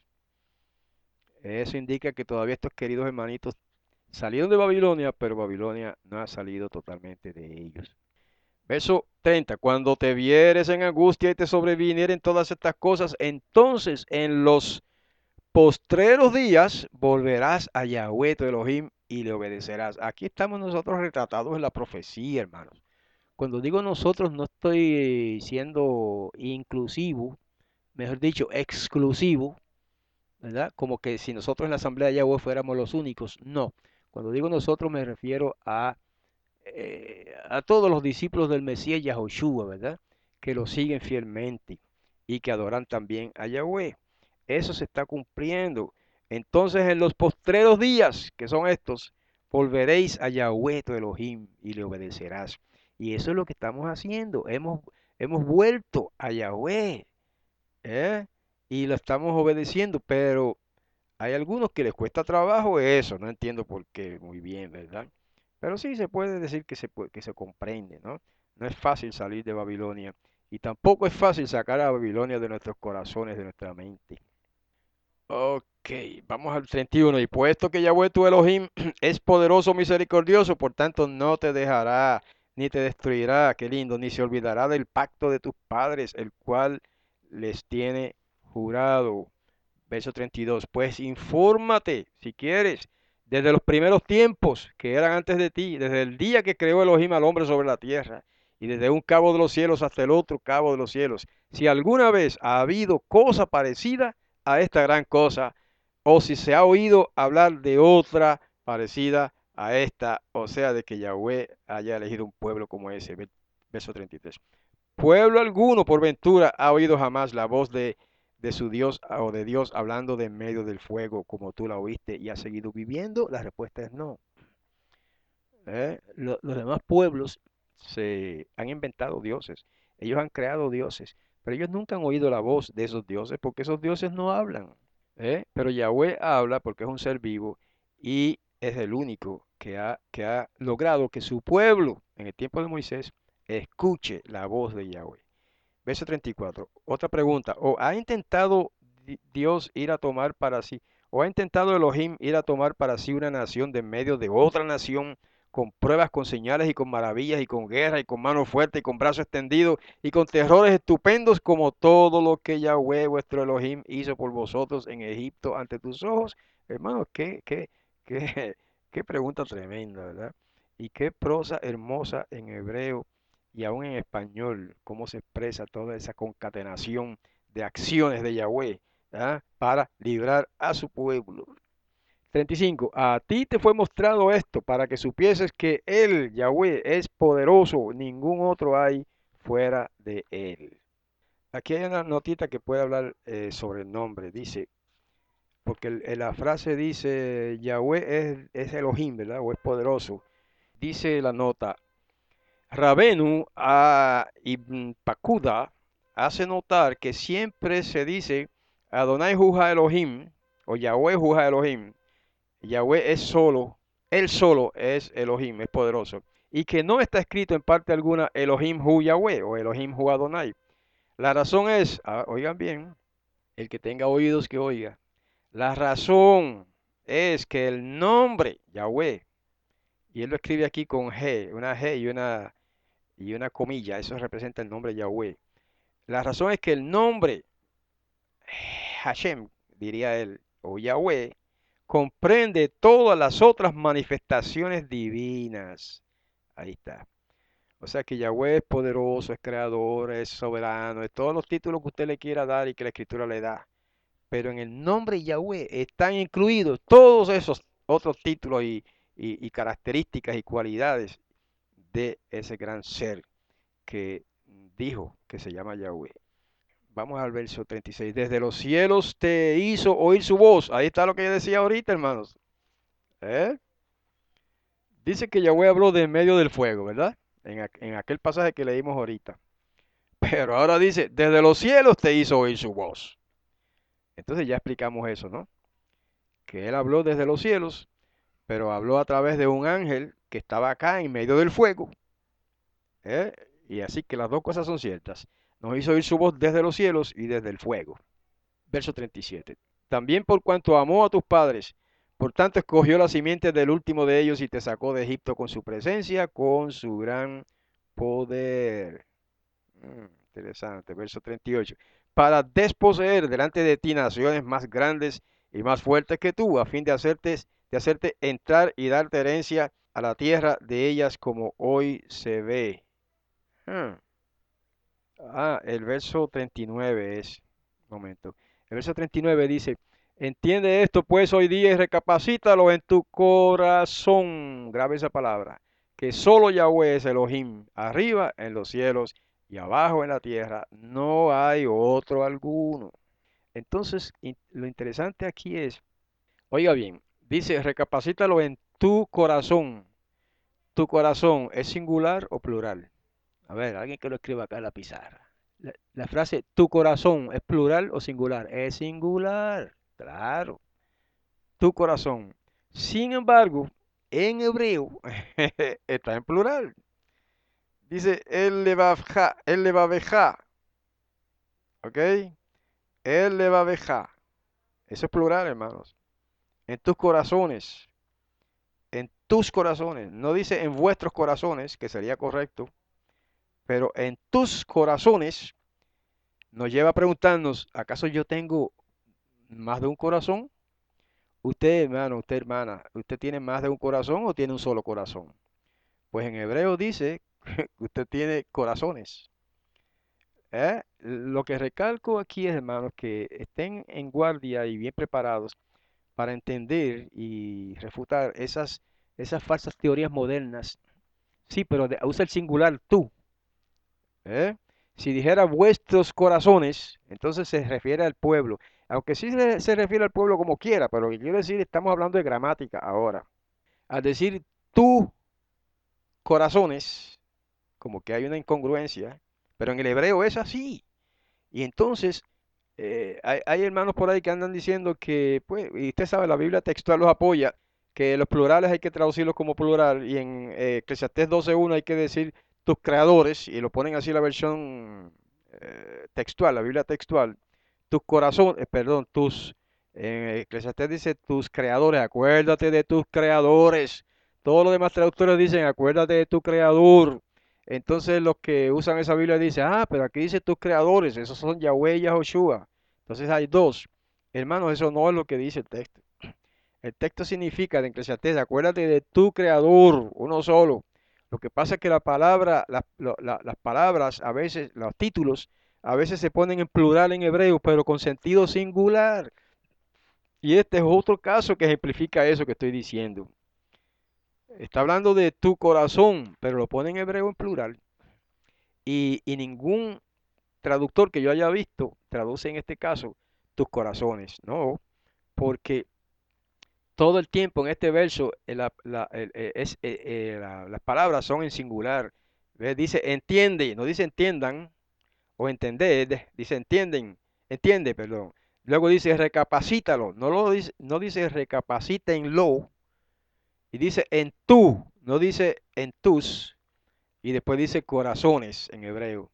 Eso indica que todavía estos queridos hermanitos salieron de Babilonia, pero Babilonia no ha salido totalmente de ellos. Verso treinta, cuando te vieres en angustia y te sobrevinieren todas estas cosas, entonces en los postreros días volverás a Yahweh tu Elohim y le obedecerás. Aquí estamos nosotros retratados en la profecía, hermanos. Cuando digo nosotros no estoy siendo inclusivo, mejor dicho, exclusivo, ¿verdad? Como que si nosotros en la asamblea de Yahweh fuéramos los únicos. No. Cuando digo nosotros me refiero a eh, a todos los discípulos del Mesías Yahoshua, ¿verdad? Que lo siguen fielmente y que adoran también a Yahweh. Eso se está cumpliendo. Entonces en los postreros días, que son estos, volveréis a Yahweh tu Elohim y le obedecerás. Y eso es lo que estamos haciendo. Hemos, hemos vuelto a Yahweh, ¿eh? Y lo estamos obedeciendo, pero hay algunos que les cuesta trabajo eso, no entiendo por qué, muy bien, ¿verdad? Pero sí se puede decir que se, puede- que se comprende, ¿no? No es fácil salir de Babilonia y tampoco es fácil sacar a Babilonia de nuestros corazones, de nuestra mente. Ok, vamos al treinta y uno. Y puesto que Yahweh tu Elohim es poderoso, misericordioso, por tanto no te dejará ni te destruirá, qué lindo, ni se olvidará del pacto de tus padres, el cual les tiene jurado. Verso treinta y dos, pues infórmate, si quieres, desde los primeros tiempos que eran antes de ti, desde el día que creó Elohim al hombre sobre la tierra, y desde un cabo de los cielos hasta el otro cabo de los cielos, si alguna vez ha habido cosa parecida a esta gran cosa, o si se ha oído hablar de otra parecida a esta, o sea, de que Yahweh haya elegido un pueblo como ese. Verso treinta y tres. Pueblo alguno por ventura ha oído jamás la voz de, de su Dios o de Dios hablando de en medio del fuego como tú la oíste y has seguido viviendo. La respuesta es no. ¿Eh? Lo- los demás pueblos se han inventado dioses. Ellos han creado dioses, pero ellos nunca han oído la voz de esos dioses porque esos dioses no hablan. ¿Eh? Pero Yahweh habla porque es un ser vivo y es el único que ha, que ha logrado que su pueblo en el tiempo de Moisés escuche la voz de Yahweh. Verso treinta y cuatro. Otra pregunta. ¿O ha intentado di- Dios ir a tomar para sí, o ha intentado Elohim ir a tomar para sí una nación de en medio de otra nación, con pruebas, con señales y con maravillas y con guerra y con mano fuerte y con brazo extendido y con terrores estupendos como todo lo que Yahweh vuestro Elohim hizo por vosotros en Egipto ante tus ojos? Hermanos, qué, qué, qué, qué pregunta tremenda, ¿verdad? Y qué prosa hermosa en hebreo y aún en español, cómo se expresa toda esa concatenación de acciones de Yahweh, ¿ah? Para librar a su pueblo. treinta y cinco. A ti te fue mostrado esto para que supieses que Él, Yahweh, es poderoso, ningún otro hay fuera de Él. Aquí hay una notita que puede hablar eh, sobre el nombre. Dice, porque el- el- la frase dice, Yahweh es, es Elohim, ¿verdad? O es poderoso. Dice la nota, Rabenu a Ibn Pakuda hace notar que siempre se dice Adonai Juja Elohim o Yahweh Juja Elohim. Yahweh es solo, él solo es Elohim, es poderoso. Y que no está escrito en parte alguna Elohim Hu Yahweh o Elohim Hu Adonai. La razón es, ah, oigan bien, el que tenga oídos que oiga. La razón es que el nombre Yahweh, y él lo escribe aquí con G, una G y una y una comilla, eso representa el nombre Yahweh. La razón es que el nombre Hashem, diría él, o Yahweh, comprende todas las otras manifestaciones divinas. Ahí está. O sea que Yahweh es poderoso, es creador, es soberano, es todos los títulos que usted le quiera dar y que la escritura le da. Pero en el nombre Yahweh están incluidos todos esos otros títulos y, y, y características y cualidades de ese gran ser que dijo que se llama Yahweh. Vamos al verso treinta y seis. Desde los cielos te hizo oír su voz. Ahí está lo que yo decía ahorita, hermanos. ¿Eh? Dice que Yahweh habló de en medio del fuego, ¿verdad? En, aqu- en aquel pasaje que leímos ahorita. Pero ahora dice, desde los cielos te hizo oír su voz. Entonces ya explicamos eso, ¿no? Que él habló desde los cielos, pero habló a través de un ángel que estaba acá en medio del fuego. ¿Eh? Y así que las dos cosas son ciertas. Nos hizo oír su voz desde los cielos y desde el fuego. Verso treinta y siete. También por cuanto amó a tus padres, por tanto escogió la simiente del último de ellos y te sacó de Egipto con su presencia, con su gran poder. Mm, interesante. Verso treinta y ocho. Para desposeer delante de ti naciones más grandes y más fuertes que tú, a fin de hacerte, de hacerte entrar y darte herencia a la tierra de ellas como hoy se ve. Hmm. Ah, el verso treinta y nueve es, momento. El verso treinta y nueve dice, entiende esto pues hoy día y recapacítalo en tu corazón. Grave esa palabra. Que solo Yahweh es Elohim, arriba en los cielos y abajo en la tierra. No hay otro alguno. Entonces, in- lo interesante aquí es, oiga bien, dice, recapacítalo en tu corazón. ¿Tu corazón es singular o plural? A ver, alguien que lo escriba acá en la pizarra. La, la frase tu corazón es plural o singular. Es singular, claro. Tu corazón. Sin embargo, en hebreo está en plural. Dice el levavja, el levaveja, ¿ok? El levaveja. Eso es plural, hermanos. En tus corazones. En tus corazones. No dice en vuestros corazones, que sería correcto, pero en tus corazones nos lleva a preguntarnos, ¿acaso yo tengo más de un corazón? Usted, hermano, usted, hermana, ¿usted tiene más de un corazón o tiene un solo corazón? Pues en hebreo dice que usted tiene corazones. ¿Eh? Lo que recalco aquí es, hermanos, que estén en guardia y bien preparados para entender y refutar esas, esas falsas teorías modernas. Sí, pero de- usa el singular tú. ¿Eh? Si dijera vuestros corazones, entonces se refiere al pueblo. Aunque sí se, se refiere al pueblo como quiera, pero lo que quiero decir, estamos hablando de gramática ahora. Al decir tu corazones, como que hay una incongruencia, pero en el hebreo es así. Y entonces, eh, hay, hay hermanos por ahí que andan diciendo que, pues, y usted sabe, la Biblia textual los apoya, que los plurales hay que traducirlos como plural, y en eh, Eclesiastés doce uno hay que decir tus creadores, y lo ponen así la versión eh, textual, la Biblia textual, tus corazones, perdón, tus, en Eclesiastés dice tus creadores, acuérdate de tus creadores. Todos los demás traductores dicen, acuérdate de tu creador. Entonces los que usan esa Biblia dicen, ah, pero aquí dice tus creadores, esos son Yahweh y Yahoshua. Entonces hay dos. Hermanos, eso no es lo que dice el texto. El texto significa de Eclesiastés, acuérdate de tu creador, uno solo. Lo que pasa es que la palabra, la- lo- la- las palabras, a veces, los títulos, a veces se ponen en plural en hebreo, pero con sentido singular. Y este es otro caso que ejemplifica eso que estoy diciendo. Está hablando de tu corazón, pero lo pone en hebreo en plural. Y, y ningún traductor que yo haya visto traduce en este caso tus corazones. No, porque todo el tiempo en este verso eh, la- la- el- eh, es, eh, eh, la- las palabras son en singular. ¿Ves? Dice entiende, no dice entiendan o entender, dice entienden, entiende, perdón. Luego dice recapacítalo, no lo dice, no dice recapacítenlo, y dice en tú, no dice en tus, y después dice corazones en hebreo.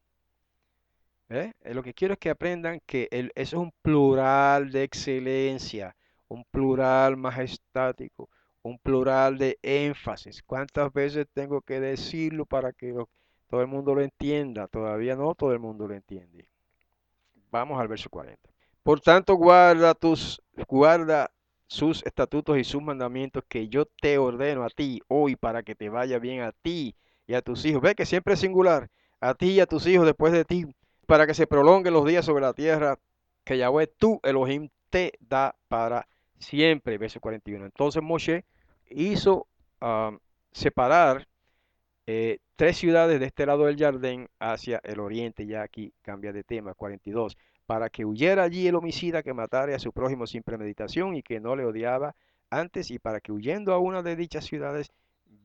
¿Eh? Eh, Lo que quiero es que aprendan que el- eso es un plural de excelencia, un plural majestático, un plural de énfasis. ¿Cuántas veces tengo que decirlo para que lo- todo el mundo lo entienda? Todavía no todo el mundo lo entiende. Vamos al verso cuarenta. Por tanto, guarda tus, guarda sus estatutos y sus mandamientos que yo te ordeno a ti hoy para que te vaya bien a ti y a tus hijos. Ve que siempre es singular. A ti y a tus hijos después de ti, para que se prolonguen los días sobre la tierra que Yahweh tú, Elohim, te da para siempre. Verso cuarenta y uno. Entonces Moshe hizo ah, separar eh, tres ciudades de este lado del Jardín hacia el oriente, ya aquí cambia de tema, cuarenta y dos, para que huyera allí el homicida que matare a su prójimo sin premeditación y que no le odiaba antes, y para que huyendo a una de dichas ciudades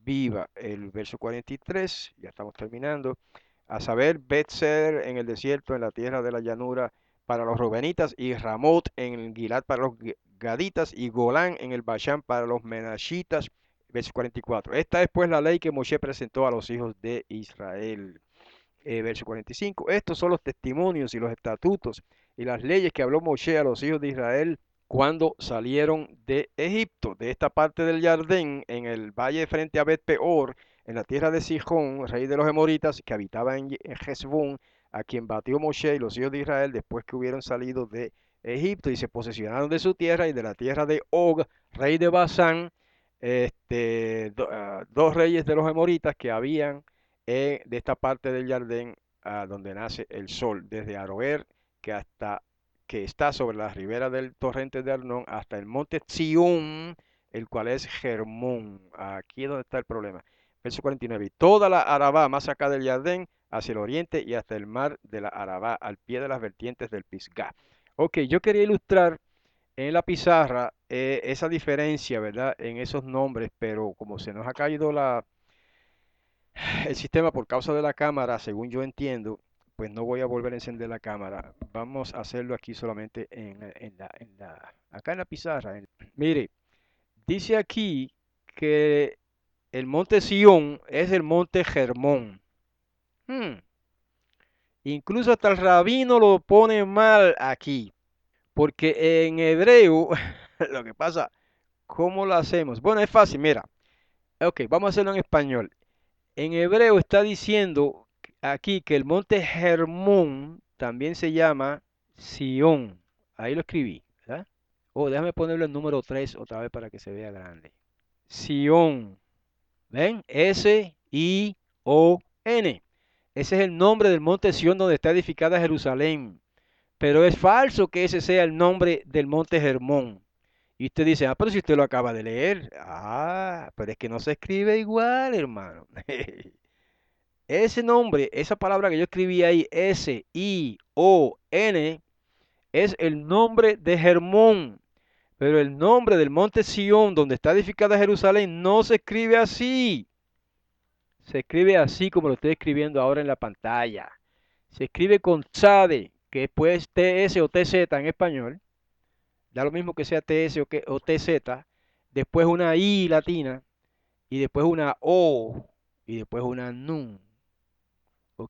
viva. El verso cuarenta y tres, ya estamos terminando. A saber, Betzer en el desierto, en la tierra de la llanura, para los Rubenitas, y Ramot en el Gilad para los Gaditas, y Golán en el Bashán para los Menashitas. Verso cuarenta y cuatro. Esta es pues la ley que Moshe presentó a los hijos de Israel. Eh, verso cuarenta y cinco. Estos son los testimonios y los estatutos y las leyes que habló Moshe a los hijos de Israel cuando salieron de Egipto, de esta parte del Jardín, en el valle frente a Bet Peor, en la tierra de Sihón, rey de los Emoritas, que habitaba en Hesbón, a quien batió Moshe y los hijos de Israel después que hubieron salido de Egipto y se posesionaron de su tierra y de la tierra de Og, rey de Basán, este, do, uh, dos reyes de los Emoritas que habían eh, de esta parte del Jardín uh, donde nace el sol, desde Aroer, que hasta que está sobre la ribera del torrente de Arnón, hasta el monte Zion, el cual es Hermón. Aquí es donde está el problema. Verso cuarenta y nueve. Y toda la Arabá más acá del Jardín, hacia el oriente y hasta el mar de la Arabá, al pie de las vertientes del Pisgah. Ok, yo quería ilustrar en la pizarra eh, esa diferencia, ¿verdad? En esos nombres, pero como se nos ha caído la, el sistema por causa de la cámara, según yo entiendo, pues no voy a volver a encender la cámara. Vamos a hacerlo aquí solamente en, en la, en la, acá en la pizarra. En- mire, dice aquí que el monte Sión es el monte Hermón. Hmm, Incluso hasta el rabino lo pone mal aquí, porque en hebreo, lo que pasa, ¿cómo lo hacemos? Bueno, es fácil, mira. Ok, vamos a hacerlo en español. En hebreo está diciendo aquí que el monte Hermón también se llama Sión. Ahí lo escribí, ¿verdad? Oh, déjame ponerlo en número tres otra vez para que se vea grande. Sión. ¿Ven? S I O N. Ese es el nombre del monte Sión donde está edificada Jerusalén. Pero es falso que ese sea el nombre del monte Hermón. Y usted dice, ah, pero si usted lo acaba de leer. Ah, pero es que no se escribe igual, hermano. Ese nombre, esa palabra que yo escribí ahí, S I O N, es el nombre de Hermón. Pero el nombre del monte Sión, donde está edificada Jerusalén, no se escribe así. Se escribe así como lo estoy escribiendo ahora en la pantalla. Se escribe con Tzade, que es pues T S o T Z en español. Da lo mismo que sea T S o, que, o T Z. Después una I latina. Y después una O. Y después una Nun. ¿Ok?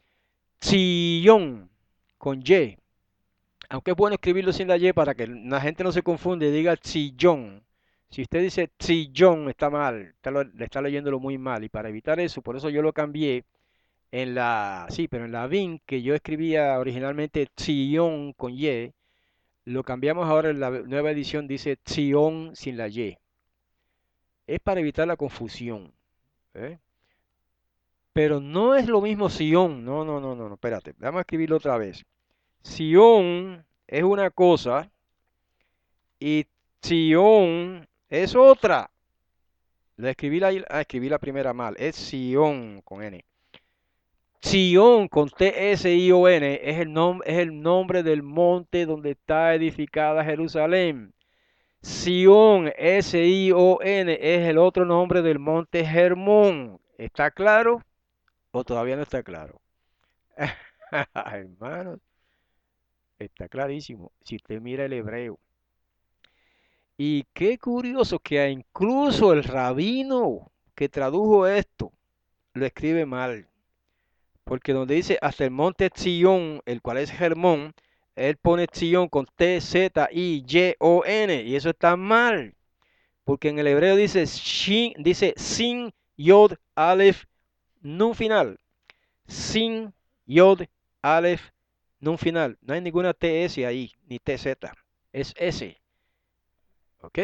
Sion con Y. Aunque es bueno escribirlo sin la Y para que la gente no se confunde y diga Sion. Si usted dice Sion, está mal, está lo- le está leyéndolo muy mal. Y para evitar eso, por eso yo lo cambié en la, sí, pero en la V I N, que yo escribía originalmente Sion con Y, lo cambiamos ahora en la nueva edición, dice Sion sin la Y. Es para evitar la confusión. ¿Eh? Pero no es lo mismo Sion. No, no, no, no, no, espérate. Vamos a escribirlo otra vez. Sion es una cosa y Sion es otra. La escribí la, ah, escribí la primera mal. Es Sion con N. Sion con T S I O N es el, nom- es el nombre del monte donde está edificada Jerusalén. Sion, S I O N, es el otro nombre del monte Hermón. ¿Está claro o todavía no está claro? Hermanos, está clarísimo. Si usted mira el hebreo. Y qué curioso que incluso el rabino que tradujo esto lo escribe mal. Porque donde dice hasta el monte Zion, el cual es Hermón, él pone Zion con T, Z, I, Y, O, N. Y eso está mal. Porque en el hebreo dice Shin, dice Sin, Yod, Aleph, Nun final. Sin, Yod, Aleph, Nun final. No hay ninguna T S ahí, ni T Z. Es S. ¿Ok?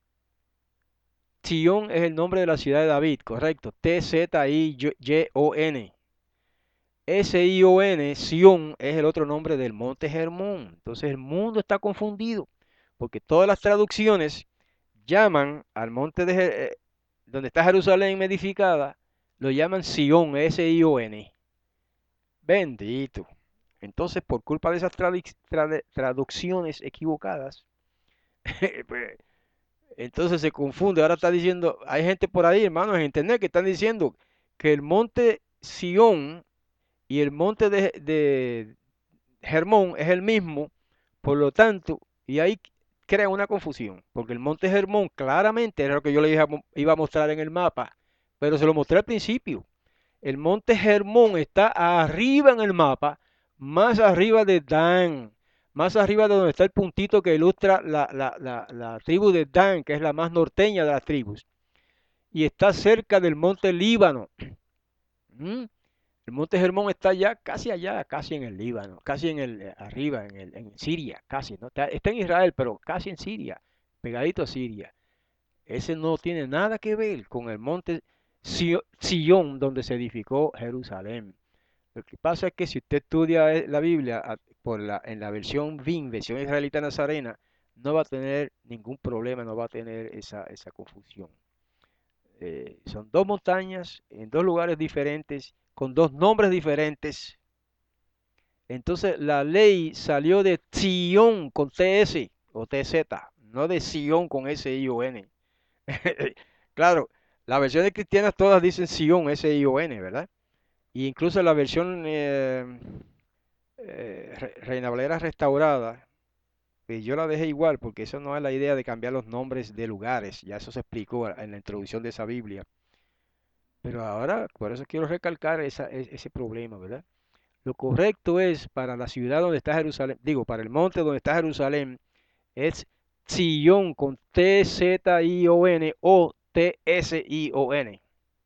Sion es el nombre de la ciudad de David, correcto. T Z I Y O N. S I O N, Sion, es el otro nombre del monte Hermón. Entonces el mundo está confundido porque todas las traducciones llaman al monte de Je- eh, donde está Jerusalén edificada, lo llaman Sion, S I O N. Bendito. Entonces, por culpa de esas tradi- trade- traducciones equivocadas, pues, Entonces se confunde. Ahora está diciendo, hay gente por ahí, hermanos, en internet que están diciendo que el monte Sión y el monte de, de Hermón es el mismo, por lo tanto, y ahí crea una confusión, porque el monte Hermón claramente era lo que yo le iba a mostrar en el mapa, pero se lo mostré al principio. El monte Hermón está arriba en el mapa, más arriba de Dan, más arriba de donde está el puntito que ilustra la, la, la, la tribu de Dan, que es la más norteña de las tribus, y está cerca del monte Líbano. ¿Mm? El monte Hermón está ya casi allá, casi en el Líbano, casi en el eh, arriba, en, el, en Siria, casi, ¿no? Está, está en Israel, pero casi en Siria, pegadito a Siria. Ese no tiene nada que ver con el monte Sion, donde se edificó Jerusalén. Lo que pasa es que si usted estudia eh, la Biblia a- por la, en la versión V I N, versión israelita nazarena, no va a tener ningún problema, no va a tener esa, esa confusión. Eh, son dos montañas en dos lugares diferentes, con dos nombres diferentes. Entonces la ley salió de Sion con T S o T Z, no de Sion con S I O N. Claro, las versiones cristianas todas dicen Sion, S I O N, ¿verdad? Y incluso la versión eh, eh, Re- Reina Valera restaurada, que yo la dejé igual porque eso no es la idea de cambiar los nombres de lugares, ya eso se explicó en la introducción de esa Biblia. Pero ahora, por eso quiero recalcar esa- e- ese problema, ¿verdad? Lo correcto es para la ciudad donde está Jerusalén, digo, para el monte donde está Jerusalén, es Sion con T Z I O N o T S I O N,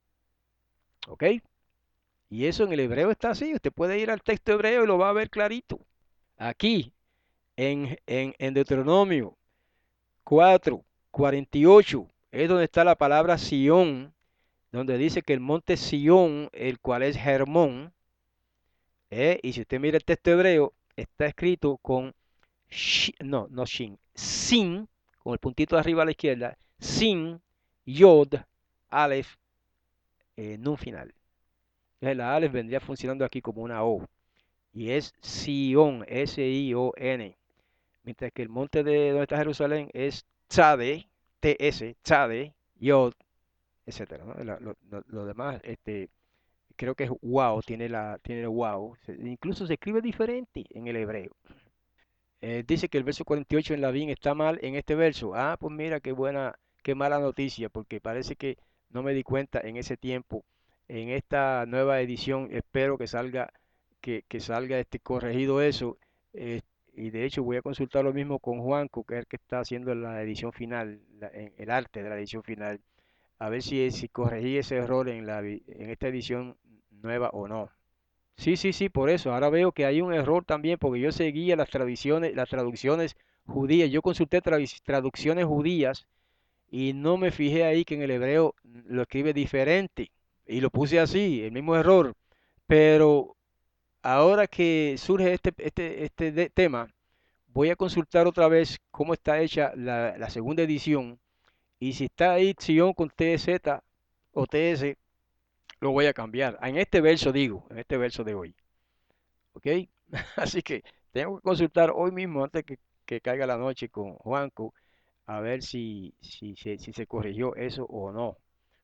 ¿ok? Y eso en el hebreo está así, usted puede ir al texto hebreo y lo va a ver clarito. Aquí, en, en, en Deuteronomio cuatro, cuarenta y ocho, es donde está la palabra Sion, donde dice que el monte Sion, el cual es Hermón, ¿eh? Y si usted mira el texto hebreo, está escrito con, shi- no, no Shin, Sin, con el puntito de arriba a la izquierda, Sin, Yod, Aleph, eh, Nun final. Entonces la Aleph vendría funcionando aquí como una O, y es Sion, S I O N, mientras que el monte de donde está Jerusalén es Tzade, T S, Tzade, Yod, etcétera, ¿no? La- Lo, lo- lo demás, este, creo que es wow, tiene la, tiene el wow. Se- incluso se escribe diferente en el hebreo. Eh, dice que el verso cuarenta y ocho en la Lavín está mal en este verso. Ah, pues mira qué buena, qué mala noticia, porque parece que no me di cuenta en ese tiempo. En esta nueva edición espero que salga, que, que salga este corregido eso. eh, y de hecho voy a consultar lo mismo con Juanco, que es el que está haciendo la edición final, la- en- el arte de la edición final, a ver si, si corregí ese error en la, vi- en esta edición nueva o no. Sí, sí, sí, por eso. Ahora veo que hay un error también, porque yo seguía las tradiciones, las traducciones judías. Yo consulté traduc- traducciones judías y no me fijé ahí que en el hebreo lo escribe diferente. Y lo puse así, el mismo error. Pero ahora que surge este, este, este de- tema, voy a consultar otra vez cómo está hecha la, la segunda edición. Y si está ahí Sion con T Z o T S, lo voy a cambiar. En este verso digo, en este verso de hoy. ¿Ok? Así que tengo que consultar hoy mismo antes que, que caiga la noche con Juanco a ver si, si, si, si se corrigió eso o no.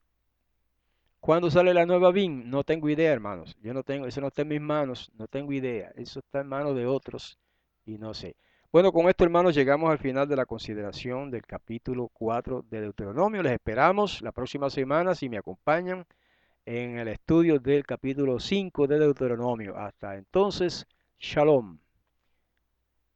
¿Cuándo sale la nueva B I M? No tengo idea, hermanos. Yo no tengo, eso no está en mis manos, no tengo idea. Eso está en manos de otros y no sé. Bueno, con esto, hermanos, llegamos al final de la consideración del capítulo cuatro de Deuteronomio. Les esperamos la próxima semana si me acompañan en el estudio del capítulo cinco de Deuteronomio. Hasta entonces, Shalom.